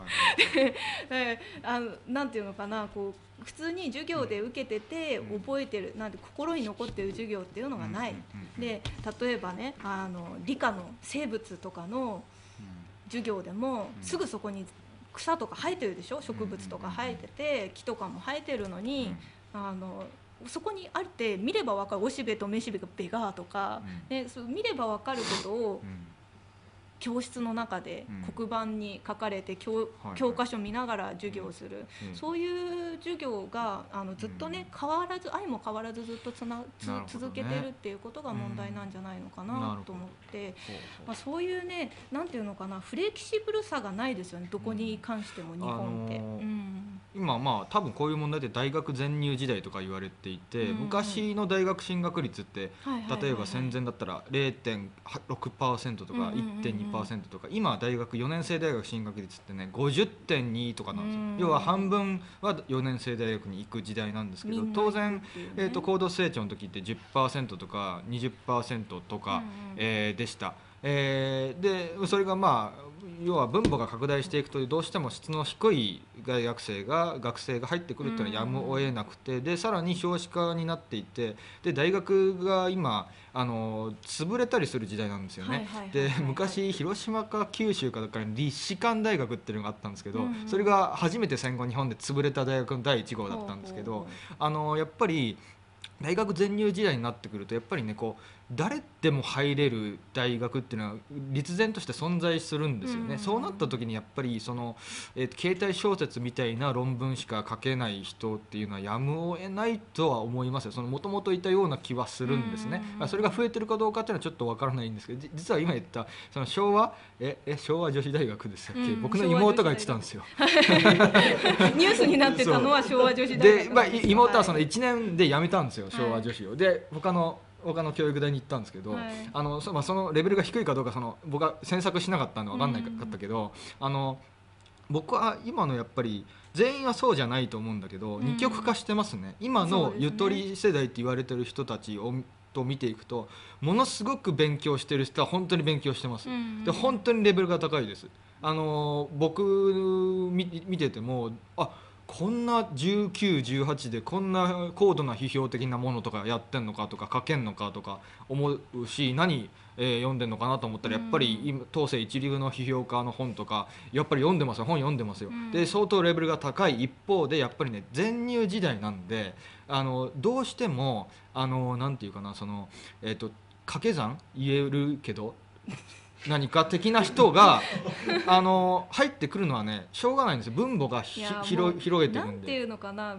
なんていうのかなこう普通に授業で受けてて覚えてるなんて心に残ってる授業っていうのがない。で例えばねあの理科の生物とかの授業でもすぐそこに草とか生えてるでしょ、植物とか生えてて木とかも生えてるのに、あのそこにあって見れば分かるおしべとめしべがベガーとか、ね、そう見れば分かることを教室の中で黒板に書かれて 教,、教科書見ながら授業をする、そういう授業があのずっとね変わらず愛も変わらずずっとつなつ続けてるっていうことが問題なんじゃないのかなと思って、まあ、そういうねなんていうのかなフレキシブルさがないですよね、どこに関しても日本って。あのーうん今まあ多分こういう問題で大学全入時代とか言われていて、うんうん、昔の大学進学率って、はいはいはいはい、例えば戦前だったら れいてんろくパーセント とか いってんにパーセント とか、今大学よねん生大学進学率ってね ごじゅってんに とかなんですよ、うん、要は半分はよねん生大学に行く時代なんですけど、当然、ねえー、と高度成長の時って じゅっパーセント とか にじゅっパーセント とか、うんうんえー、でした。えー、でそれがまあ要は分母が拡大していくとどうしても質の低い大学生が学生が入ってくるっていうのはやむを得なくて、でさらに少子化になっていて、で大学が今あの潰れたりする時代なんですよね。で昔広島か九州かだから立志館大学っていうのがあったんですけど、うんうん、それが初めて戦後日本で潰れた大学のだいいち号だったんですけど、あのやっぱり大学全入時代になってくるとやっぱりねこう誰でも入れる大学っていうのは立然として存在するんですよね、うん、そうなった時にやっぱりその、えー、携帯小説みたいな論文しか書けない人っていうのはやむを得ないとは思いますよ。もともといたような気はするんですね、うん、それが増えてるかどうかっていうのはちょっとわからないんですけど、実は今言ったその昭和ええ昭和女子大学でしたっけ、うん、僕の妹が言ってたんですよニュースになってたのは昭和女子大学で、まあ、妹はそのいちねんで辞めたんですよ、昭和女子を。で他の他の教育大に行ったんですけど、はい、あの そ,、まあ、そのレベルが低いかどうかその僕は詮索しなかったので分かんないかったけど、うん、あの僕は今のやっぱり全員はそうじゃないと思うんだけど、うん、二極化してますね。今のゆとり世代って言われてる人たちをと見ていくとものすごく勉強してる人は本当に勉強してます、うん、で本当にレベルが高いです。あの僕 見, 見ててもあこんなじゅうきゅう、じゅうはちでこんな高度な批評的なものとかやってんのかとか書けんのかとか思うし、何、えー、読んでんのかなと思ったらやっぱり今当世一流の批評家の本とかやっぱり読んでますよ、本読んでますよ。で相当レベルが高い一方でやっぱりね全入時代なんであのどうしてもあのなんていうかなその、えーと、掛け算言えるけど何か的な人があの入ってくるのはねしょうがないんですよ。分母が広げてるんで。 なんていうのかな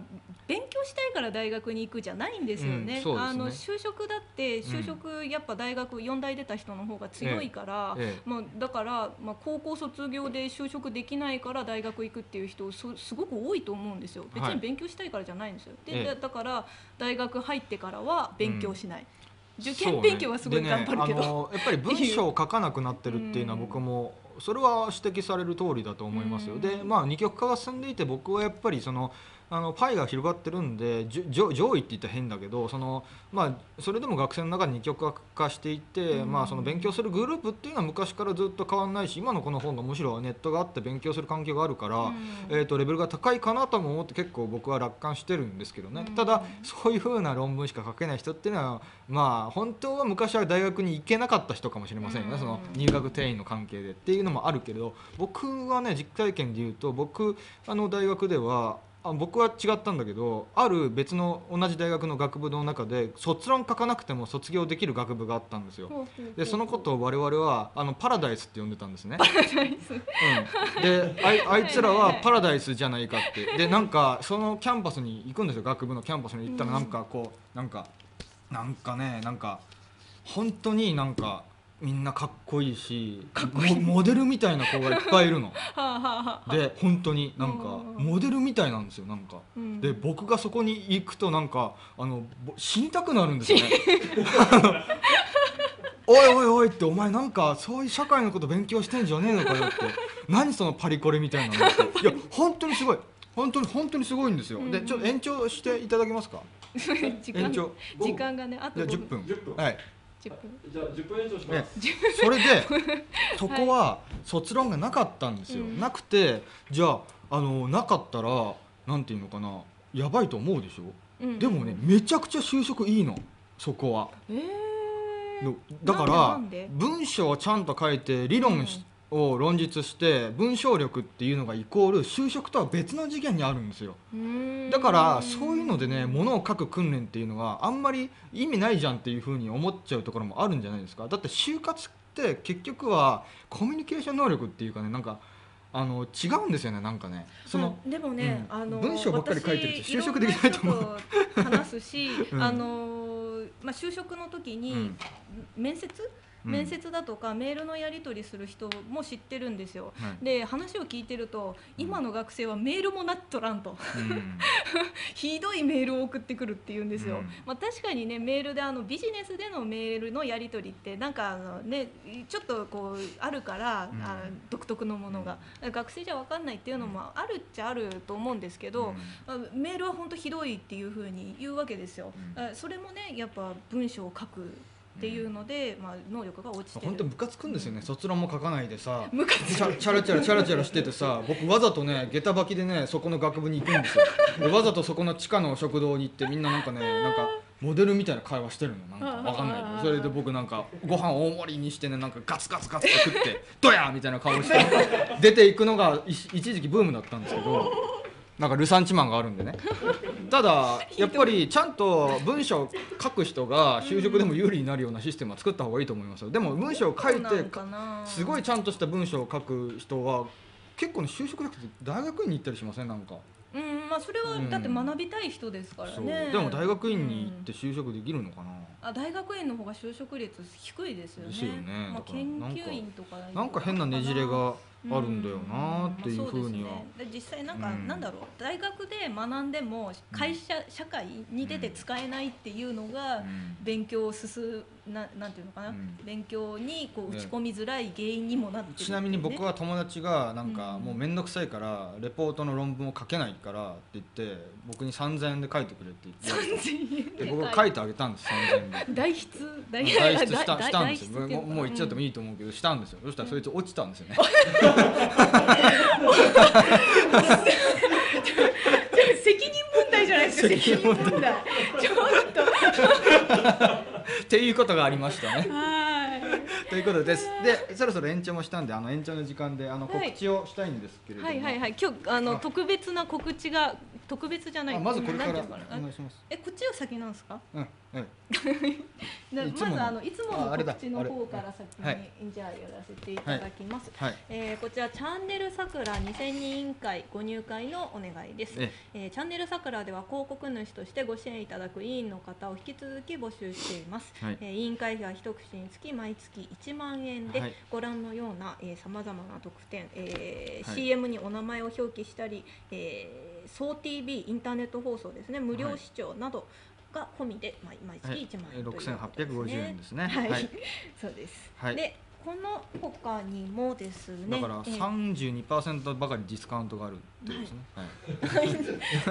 勉強したいから大学に行くじゃないんですよね。うん、あの就職だって就職やっぱ大学よん大出た人の方が強いから、ええ、まあ、だから、まあ、高校卒業で就職できないから大学行くっていう人すごく多いと思うんですよ。別に勉強したいからじゃないんですよ。はい、でだから大学入ってからは勉強しない。うん、受験勉強はすごい頑張るけど、ね、あのやっぱり文章を書かなくなってるっていうのは僕もそれは指摘される通りだと思いますよ。で、まあ、二極化が進んでいて僕はやっぱりそのあのパイが広がってるんで上位って言ったら変だけどその、まあ、それでも学生の中で二極化していって、まあ、その勉強するグループっていうのは昔からずっと変わらないし今のこの本がむしろネットがあって勉強する環境があるから、えー、とレベルが高いかなとも思って結構僕は楽観してるんですけどね。ただそういう風な論文しか書けない人っていうのは、まあ、本当は昔は大学に行けなかった人かもしれませんよね。その入学定員の関係でっていうのもあるけど僕はね実体験で言うと僕あの大学ではあ僕は違ったんだけどある別の同じ大学の学部の中で卒論書かなくても卒業できる学部があったんですよ。でそのことを我々はあのパラダイスって呼んでたんですね。 パラダイス、うん、 で あ, あいつらはパラダイスじゃないかってでなんかそのキャンパスに行くんですよ。学部のキャンパスに行ったらなんかこうなんかなんかねなんか本当になんかみんなかっこいいしかっこいいモデルみたいな子がいっぱいいるので本当になんかモデルみたいなんですよなんか、うん、で僕がそこに行くとなんかあの死にたくなるんですよねおいおいおいってお前なんかそういう社会のこと勉強してんじゃねえのかよって何そのパリコレみたいなのっていや本当にすごい本当に本当にすごいんですよ、うん、でちょっと延長していただけますか時間延長時間がねあとじゃあじゅっぷん、じゅっぷんはいじゃあじゅっぷん延長します、 ね、それでそこは卒論がなかったんですよ、はい、なくてじゃあ、あのなかったらなんていうのかなやばいと思うでしょ、うん、でもねめちゃくちゃ就職いいのそこは、えー、だから文章をちゃんと書いて理論し、うんを論述して文章力っていうのがイコール就職とは別の次元にあるんですよ。だからそういうのでねものを書く訓練っていうのはあんまり意味ないじゃんっていうふうに思っちゃうところもあるんじゃないですか。だって就活って結局はコミュニケーション能力っていうかねなんかあの違うんですよねなんかねそのでもね、うん、あの文章ばっかり書いてると就職できないと思う。 話すし、うん、あのまあ就職の時に、うん、面接面接だとかメールのやり取りする人も知ってるんですよ、はい、で話を聞いてると今の学生はメールもなっとらんと、うん、ひどいメールを送ってくるっていうんですよ、うんまあ、確かにねメールであのビジネスでのメールのやり取りってなんかあの、ね、ちょっとこうあるから、うん、あ独特のものが学生じゃ分かんないっていうのもあるっちゃあると思うんですけど、うん、メールは本当ひどいっていうふうに言うわけですよ、うん、それもねやっぱ文章を書くっていうので、まあ、能力が落ちてる。 本当ムカつくんですよね、うん、卒論も書かないでさムカつくチャチャラチャラチャラチャラしててさ僕わざとね下駄履きでねそこの学部に行くんですよでわざとそこの地下の食堂に行ってみんななんかねなんかモデルみたいな会話してるのなんかわかんないけどそれで僕なんかご飯大盛りにしてねなんかガツガツガツと食ってドヤーみたいな顔して出ていくのが一時期ブームだったんですけどなんかルサンチマンがあるんでねただやっぱりちゃんと文章を書く人が就職でも有利になるようなシステムは作った方がいいと思いますよ。でも文章を書いてすごいちゃんとした文章を書く人は結構ね就職なくて大学院に行ったりしませんなんかうんまあそれはだって学びたい人ですからね、 うん、でも大学院に行って就職できるのかな、うん、 あ大学院の方が就職率低いですよね。 ですよね。 まあ、研究員とかなんか変なねじれがあるんだよなっていうふうには、 うん、実際なんか、うん、なんだろう大学で学んでも会社、うん、社会に出て使えないっていうのが、うん、勉強を進ななんていうのかな、うん、勉強にこう打ち込みづらい原因にもなってるっていうね。 ちなみに僕は友達がなんかもう面倒くさいからレポートの論文を書けないからって言って僕にさんぜんえんで書いてくれって言ってさんぜんえんで僕が書いてあげたんですさんぜんえんで代筆代筆した、したんですよ。もう、もう言っちゃってもいいと思うけどしたんですよ。そしたらそいつ落ちたんですよね責任問題じゃないですか。責任問題ちょっとっていうことがありましたね。 はいということです。でそろそろ延長もしたんであの延長の時間であの告知をしたいんですけれども、 はいはいはいはい今日あの特別な告知が特別じゃない。 まずこれからお願いします。 え、こっちは先なんですか？ うん、はい。 まずあのいつもの告知の方から先にじゃあやらせていただきます。えこちらチャンネルさくらにせんにん委員会ご入会のお願いです。えチャンネルさくらでは広告主としてご支援いただく委員の方を引き続き募集しています。え委員会費は一口につき毎月いちまんえんで、ご覧のようなさまざまな特典、えー、シーエム にお名前を表記したり、えー、ソー ティービー インターネット放送ですね、無料視聴などが込みで毎月いちまんえんということですね。 ろくせんはっぴゃくごじゅうえんですね。 はい、そうです。で、この他にもですね、 だから さんじゅうにパーセント ばかりディスカウントがあるっていうですね。 はい。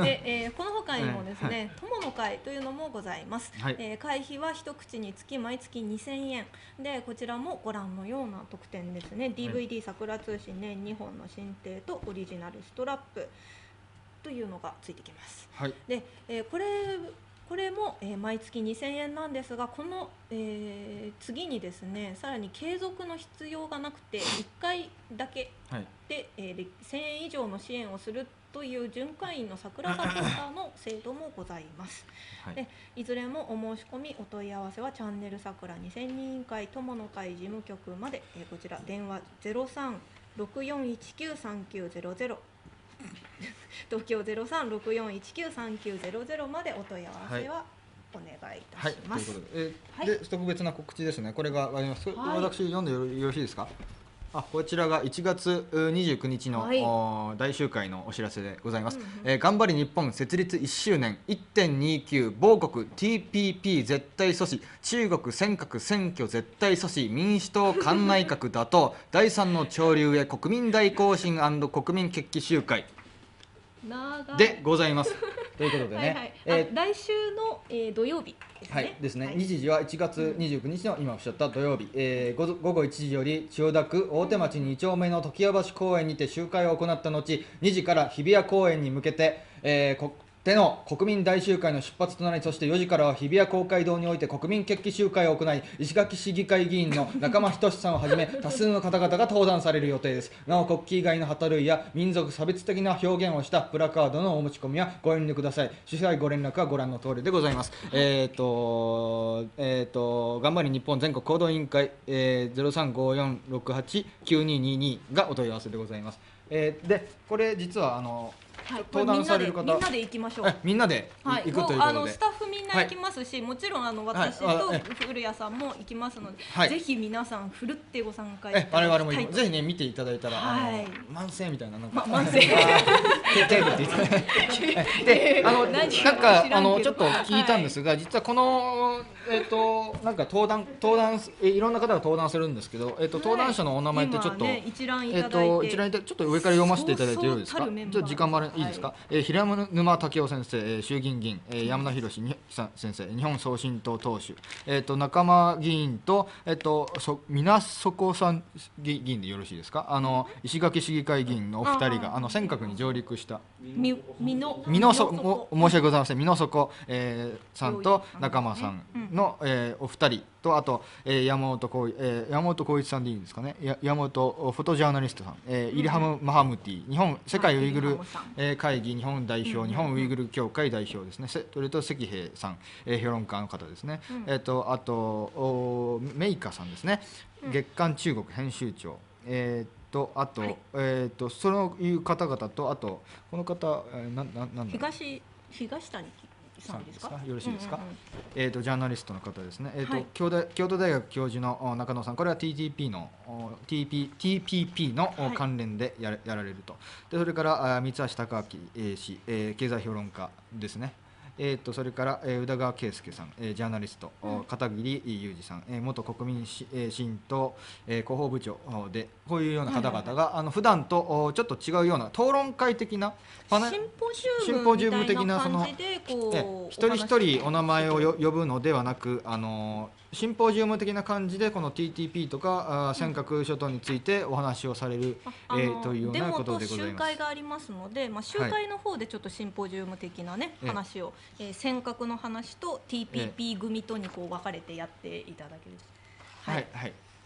で、えー、この他にもですね、友の会というのもございます。はい、えー、会費は一口につき毎月にせんえんで、こちらもご覧のような特典ですね。ディーブイディー 桜通信年にほんの進呈とオリジナルストラップというのがついてきます。はい。で、えー、これこれも、えー、毎月にせんえんなんですが、この、えー、次にですね、さらに継続の必要がなくていっかいだけで、はい、えー、せんえん以上の支援をするという準会員の桜サポーターの制度もございます。はい、でいずれもお申し込みお問い合わせはチャンネルさくらにせんにん委員会友の会事務局まで、えー、こちら電話 ゼロさん ろくよんいちきゅう さんきゅうゼロゼロ東京 ゼロさん ろくよんいちきゅう さんきゅうゼロゼロまでお問い合わせはお願いいたします。 はい、ということで、えーはい、で特別な告知ですね。これがあります。はい、私読んでよろしいですか？あ、こちらがいちがつにじゅうくにちの、はい、大集会のお知らせでございます。うんうん、えー、頑張り日本設立いっしゅうねん いってんにきゅう 某国 ティーピーピー 絶対阻止中国尖閣選挙絶対阻止民主党官内閣打倒だいさんの潮流へ国民大行進&国民決起集会でございます。ということでね、 はいはい、えー、来週の、えー、土曜日ですね。 はいですね。はい、日時はいちがつにじゅうくにちの今おっしゃった土曜日、えー、午後いちじより千代田区大手町に丁目の常盤橋公園にて集会を行った後、にじから日比谷公園に向けて、えー、こでの国民大集会の出発となり、そしてよじからは日比谷公会堂において国民決起集会を行い、石垣市議会議員の仲間仁さんをはじめ多数の方々が登壇される予定です。なお国旗以外の旗類や民族差別的な表現をしたプラカードのお持ち込みはご遠慮ください。主催ご連絡はご覧の通りでございます。えっ、ー、とえっ、ー、と頑張り日本全国行動委員会、えー、ゼロさんごよんろくはちきゅうにににがお問い合わせでございます。えー、でこれ実はあのはい、登壇される方みんなで行きましょう。 みんなで行くということで、あのスタッフみんな行きますし、はい、もちろんあの私と古谷さんも行きますので、はい、ぜひ皆さんふるってご参加いただきたい。 我々もぜひね見ていただいたら、はい、満声みたいななんか、 ま、満声テーブルって言ってで、あのなんかあのちょっと聞いたんですが、はい、実はこのえっ、ー、となんか登壇登壇いろんな方が登壇するんですけど、えっ、ー、と登壇者のお名前ってちょっと、 ね、一覧いただいて、 えっ、ー、と一覧いたちょっと上から読ませていただいてよいですか？ちょっと時間もあるいいですか？はい、えー、平沼武夫先生、衆議院議員、えー、山田博先生、日本創新党党首、えー、と仲間議員と、えー、とそ皆底さん議員でよろしいですか？あの石垣市議会議員のお二人があの尖閣に上陸したみのみのそ申し訳ございません、みのそこ、えー、さんと仲間さんの、えー、お二人と、あと、えー、山本浩、えー、山本浩一さんでいいんですかね、や山本フォトジャーナリストさん、えー、イルハム・マハムティ、日本世界ウイグル、えー、会議日本代表、日本ウイグル協会代表ですね、それと関平さん、えー、評論家の方ですね、うん、えー、とあとメイカさんですね、月刊中国編集長、えーとあと、はい、えー、とそういう方々と、あとこの方、えー、なななんだ東東谷さんですか？ よろしいですか？うんうんうん、えー、とジャーナリストの方ですね、えーとはい、京都、京都大学教授の中野さん、これは ティーティーピー の ティーピー ティーピーピー の関連でや ら,、はい、やられると。でそれから三橋貴明氏、えー、経済評論家ですね。えー、とそれから、えー、宇田川圭介さん、えー、ジャーナリスト、うん、片桐裕二さん、えー、元国民し、えー、新党、えー、広報部長で、こういうような方々が、はいはいはい、あの普段とちょっと違うような討論会的なパネシンポジウム的な感じでこう、えー、一人一人お名前をよ呼ぶのではなく、あのシンポジウム的な感じでこの ティーティーピー とか尖閣諸島についてお話をされる、うん、えー、というようなことでございます。 デモと集会がありますので、まあ、集会の方でちょっとシンポジウム的な、ね、はい、話を、えー、尖閣の話と ティーピーピー 組とにこう分かれてやっていただける。 はい、はいはい、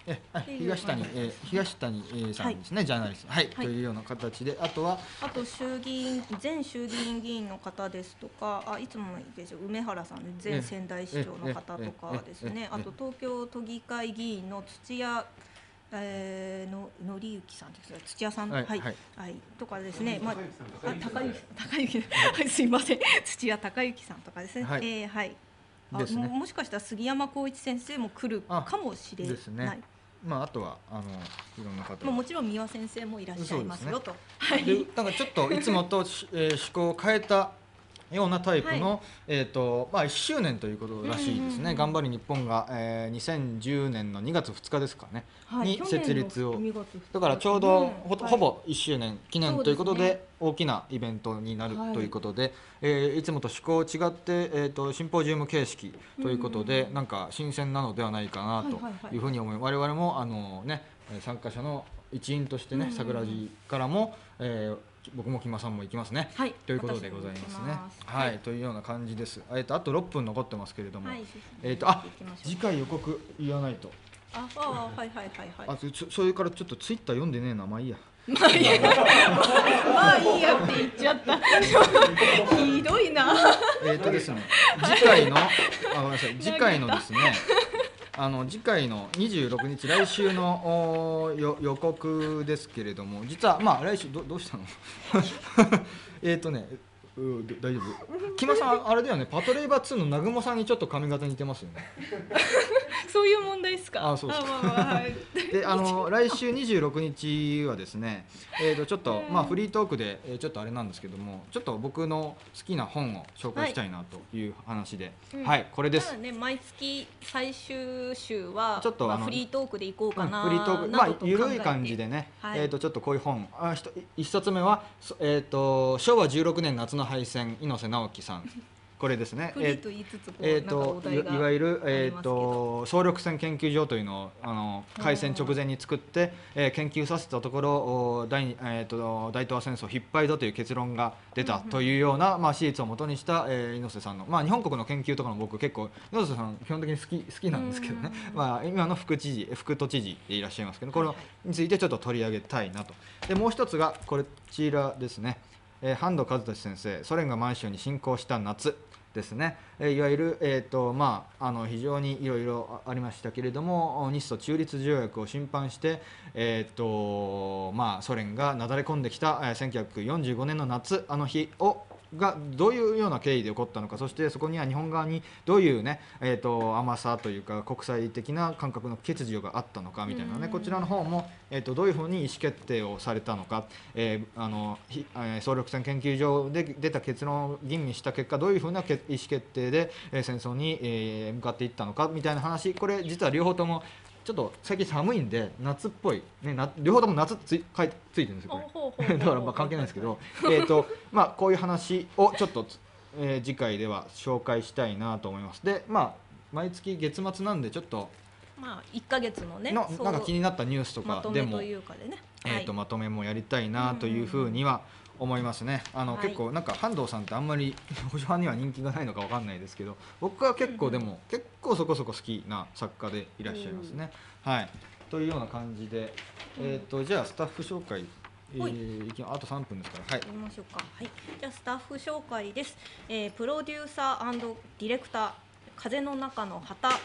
え東谷、えー、東谷さんですね、はい、ジャーナリスト、はい、はい、というような形で、あとはあと衆議院前衆議院議員の方ですとか、あいつもでしょ梅原さんで前仙台市長の方とかですね、あと東京都議会議員の土屋えー、ののりゆきさんです土屋さん、はいはいはい、とかですね、まあ、あ高幸高幸はいすいません土屋高幸さんとかですね、はい、えー、はいですね、も, もしかしたら杉山浩一先生も来るかもしれないですね。 まあ、あとはあのいろんな方ももちろん三輪先生もいらっしゃいますよと。 でなんかちょっといつもと、えー、趣向を変えたようなタイプの、はい、えーとまあ、いっしゅうねんということらしいですね、うんうんうん、頑張り日本が、えー、にせんじゅうねんのにがつふつかですかね、はい、に設立をだからちょうど、うん、ほ, ほぼいっしゅうねん記念ということ で, で、ね、大きなイベントになるということで、はいえー、いつもと趣向違って、えー、とシンポジウム形式ということで、うんうん、なんか新鮮なのではないかなというふうに思い、はいはいはい、我々もあの、ね、参加者の一員としてね、うんうん、桜寺からも、えー僕も木間さんも行きますね、はい、ということでございますね。はい、はい、というような感じです。えっとあとろっぷん残ってますけれども、はい、えっとあ次回予告言わないと。 ああはいはいはいはい。 あそそれからちょっとツイッター読んでねえな、まあいいや。 まあいいや。まあいいやって言っちゃった。ひどいな。 えっとですね次回のあごめんなさい次回のですね。あの次回のにじゅうろくにち来週の予告ですけれども、実はまあ来週 ど, どうしたのえっとねう大丈夫木間さんあれだよね、パトレイバーツーの南雲さんにちょっと髪型似てますよね。 そういう問題ですか。 あそうですか。あ、まあまあ、であの来週にじゅうろくにちはですね、えー、とちょっと、まあ、フリートークで、えー、ちょっとあれなんですけども、ちょっと僕の好きな本を紹介したいなという話で、はい、はい、これです。 ね、毎月最終週はちょっと、まあ、フリートークでいこうかな、 うん、フリートーク、まあ、緩い感じでね、はい、えー、とちょっとこういう本、あ一冊目は、えー、としょうわじゅうろくねん夏の敗戦、猪瀬直樹さん。これですね。 フリーと言いつつこう、 えー、と い, いわゆる、えー、と総力戦研究所というのをあの開戦直前に作って、えー、研究させたところ 大,、えー、と大東亜戦争必敗だという結論が出たというような、まあ、史実をもとにした、えー、猪瀬さんの、まあ、日本国の研究とかの僕結構猪瀬さん基本的に好き好きなんですけどね、まあ、今の副知事副都知事でいらっしゃいますけど、これについてちょっと取り上げたいなと。でもう一つがこちらですね、えー、半藤和俊先生、ソ連が満州に侵攻した夏ですね、えー、いわゆる、えーとまあ、あの非常にいろいろありましたけれども、日ソ中立条約を侵犯して、えーとまあ、ソ連がなだれ込んできた、えー、せんきゅうひゃくよんじゅうごねんの夏、あの日をがどういうような経緯で起こったのか、そしてそこには日本側にどういう、ねえー、と甘さというか国際的な感覚の欠如があったのかみたいなね、こちらの方も、えー、とどういうふうに意思決定をされたのか、えー、あの総力戦研究所で出た結論を吟味した結果、どういうふうな意思決定で戦争に、えー、向かっていったのかみたいな話、これ実は両方ともちょっと最近寒いんで夏っぽい、ね、な両方とも夏つ い, ついてるんですよこれだからまあ関係ないですけど、えーとまあ、こういう話をちょっと、えー、次回では紹介したいなと思います。でまあ毎月月末なんでちょっとまあいっかげつのねのなんか気になったニュースとかでもまとめというかでね、 えー、とまとめもやりたいなというふうには思いますね。あの、はい、結構なんか半藤さんってあんまり保守派には人気がないのかわかんないですけど、僕は結構でも、うんうん、結構そこそこ好きな作家でいらっしゃいますね、うん、はい、というような感じで、えー、とじゃあスタッフ紹介、えー、いきあとさんぷんですから、はい、 行きましょうか。はい、じゃあスタッフ紹介です。えー、プロデューサー&ディレクター風の中の旗、え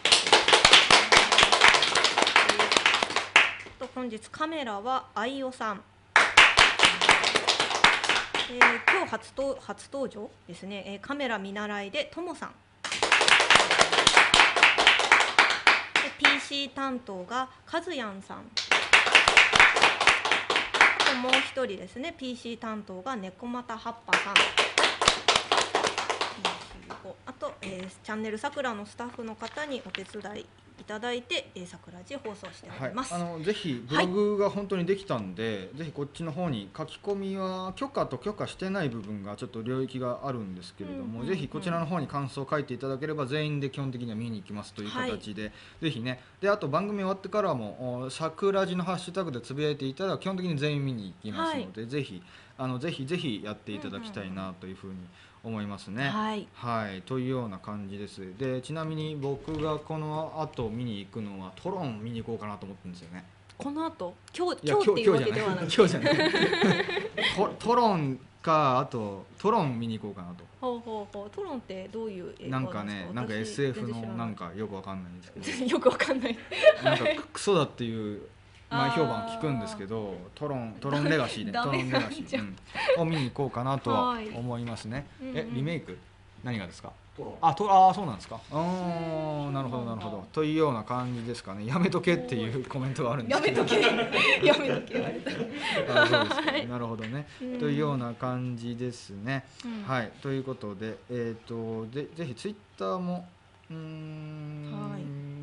ー、と本日カメラは愛代さん、えー、今日 初, と初登場ですね、えー、カメラ見習いでともさん、 ピーシー 担当がカズヤンさん、あともう一人ですね ピーシー 担当が猫又葉っぱさん、あと、えー、チャンネルさくらのスタッフの方にお手伝いいただいて、えー、桜地放送しております。 はい、あのぜひブログが本当にできたんで、はい、ぜひこっちの方に書き込みは許可と許可してない部分がちょっと領域があるんですけれども、うんうんうん、ぜひこちらの方に感想を書いていただければ全員で基本的には見に行きますという形で、はい、ぜひね、であと番組終わってからも桜地のハッシュタグでつぶやいていただく基本的に全員見に行きますので、はい、ぜひあのぜひぜひやっていただきたいなというふうに思いますね。 はい、 はい、というような感じです。でちなみに僕がこの後見に行くのはトロン見に行こうかなと思ってるんですよね。 この後今日今日っていうわけではなくて今日じゃないト, トロンかあとトロン見に行こうかなと。 ほうほうほう。トロンってどういう映画なんかね、なんか エスエフ のなんかよくわかんないんですけどよくわかんないなんかクソだっていう前評判聞くんですけど、トロントロンレガシーねトロンレガシー、うん、を見に行こうかなとは思いますね。えリメイク何がですか？あとあそうなんですか。ああなるほどなるほどというような感じですかね。やめとけっていうコメントがあるんですけど。 やめとけやめとけ言われた。 あそうですか、はい、なるほどね、うん、というような感じですね。うん、はいということでえっ、ー、とでぜひツイッターもうーん、はい、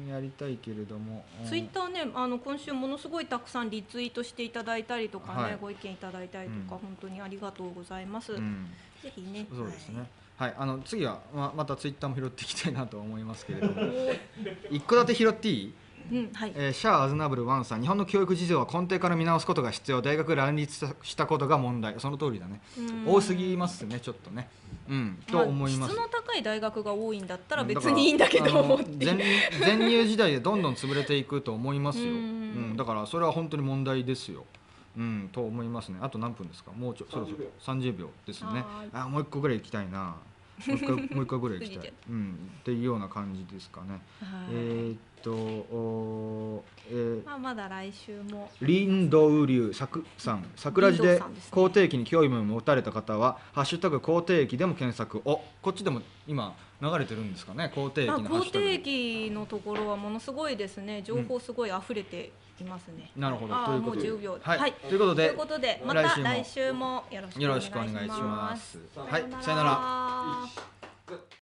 やりたいけれどもツイッターねあの今週ものすごいたくさんリツイートしていただいたりとかね、はい、ご意見いただいたりとか、うん、本当にありがとうございます。うん、ぜひね。 そうですね。はいはい、あの次は ま, またツイッターも拾っていきたいなと思いますけれども一個だけ拾っていい？ うんはいえー、シャア・アズナブル・ワンさん、日本の教育事情は根底から見直すことが必要、大学乱立したことが問題。その通りだね。多すぎますねちょっとね、うん、と思います。 質の高い大学が多いんだったら別にいいんだけども全入時代でどんどん潰れていくと思いますよ。うん、だからそれは本当に問題ですよ。うん、と思いますね。あと何分ですか？もうちょそろそろさんじゅうびょうですね。あもう一個ぐらい行きたいな。もう一回もう一回ぐらい行きたい、うん、っていうような感じですかね。えー、っとお、えーまあ、まだ来週も林道流作さん、桜地で口蹄疫に興味を持たれた方はハッシュタグ口蹄疫でも検索。おこっちでも今流れてるんですかね。口蹄疫のハッシュタグ。 口蹄疫のところはものすごいですね。情報すごい溢れていますね。 うん、なるほど。ということで、 もうじゅうびょう、 はいはい、ということで、 ということでまた来週もよろしくお願いします。 よろしくお願いします。はい、さよなら。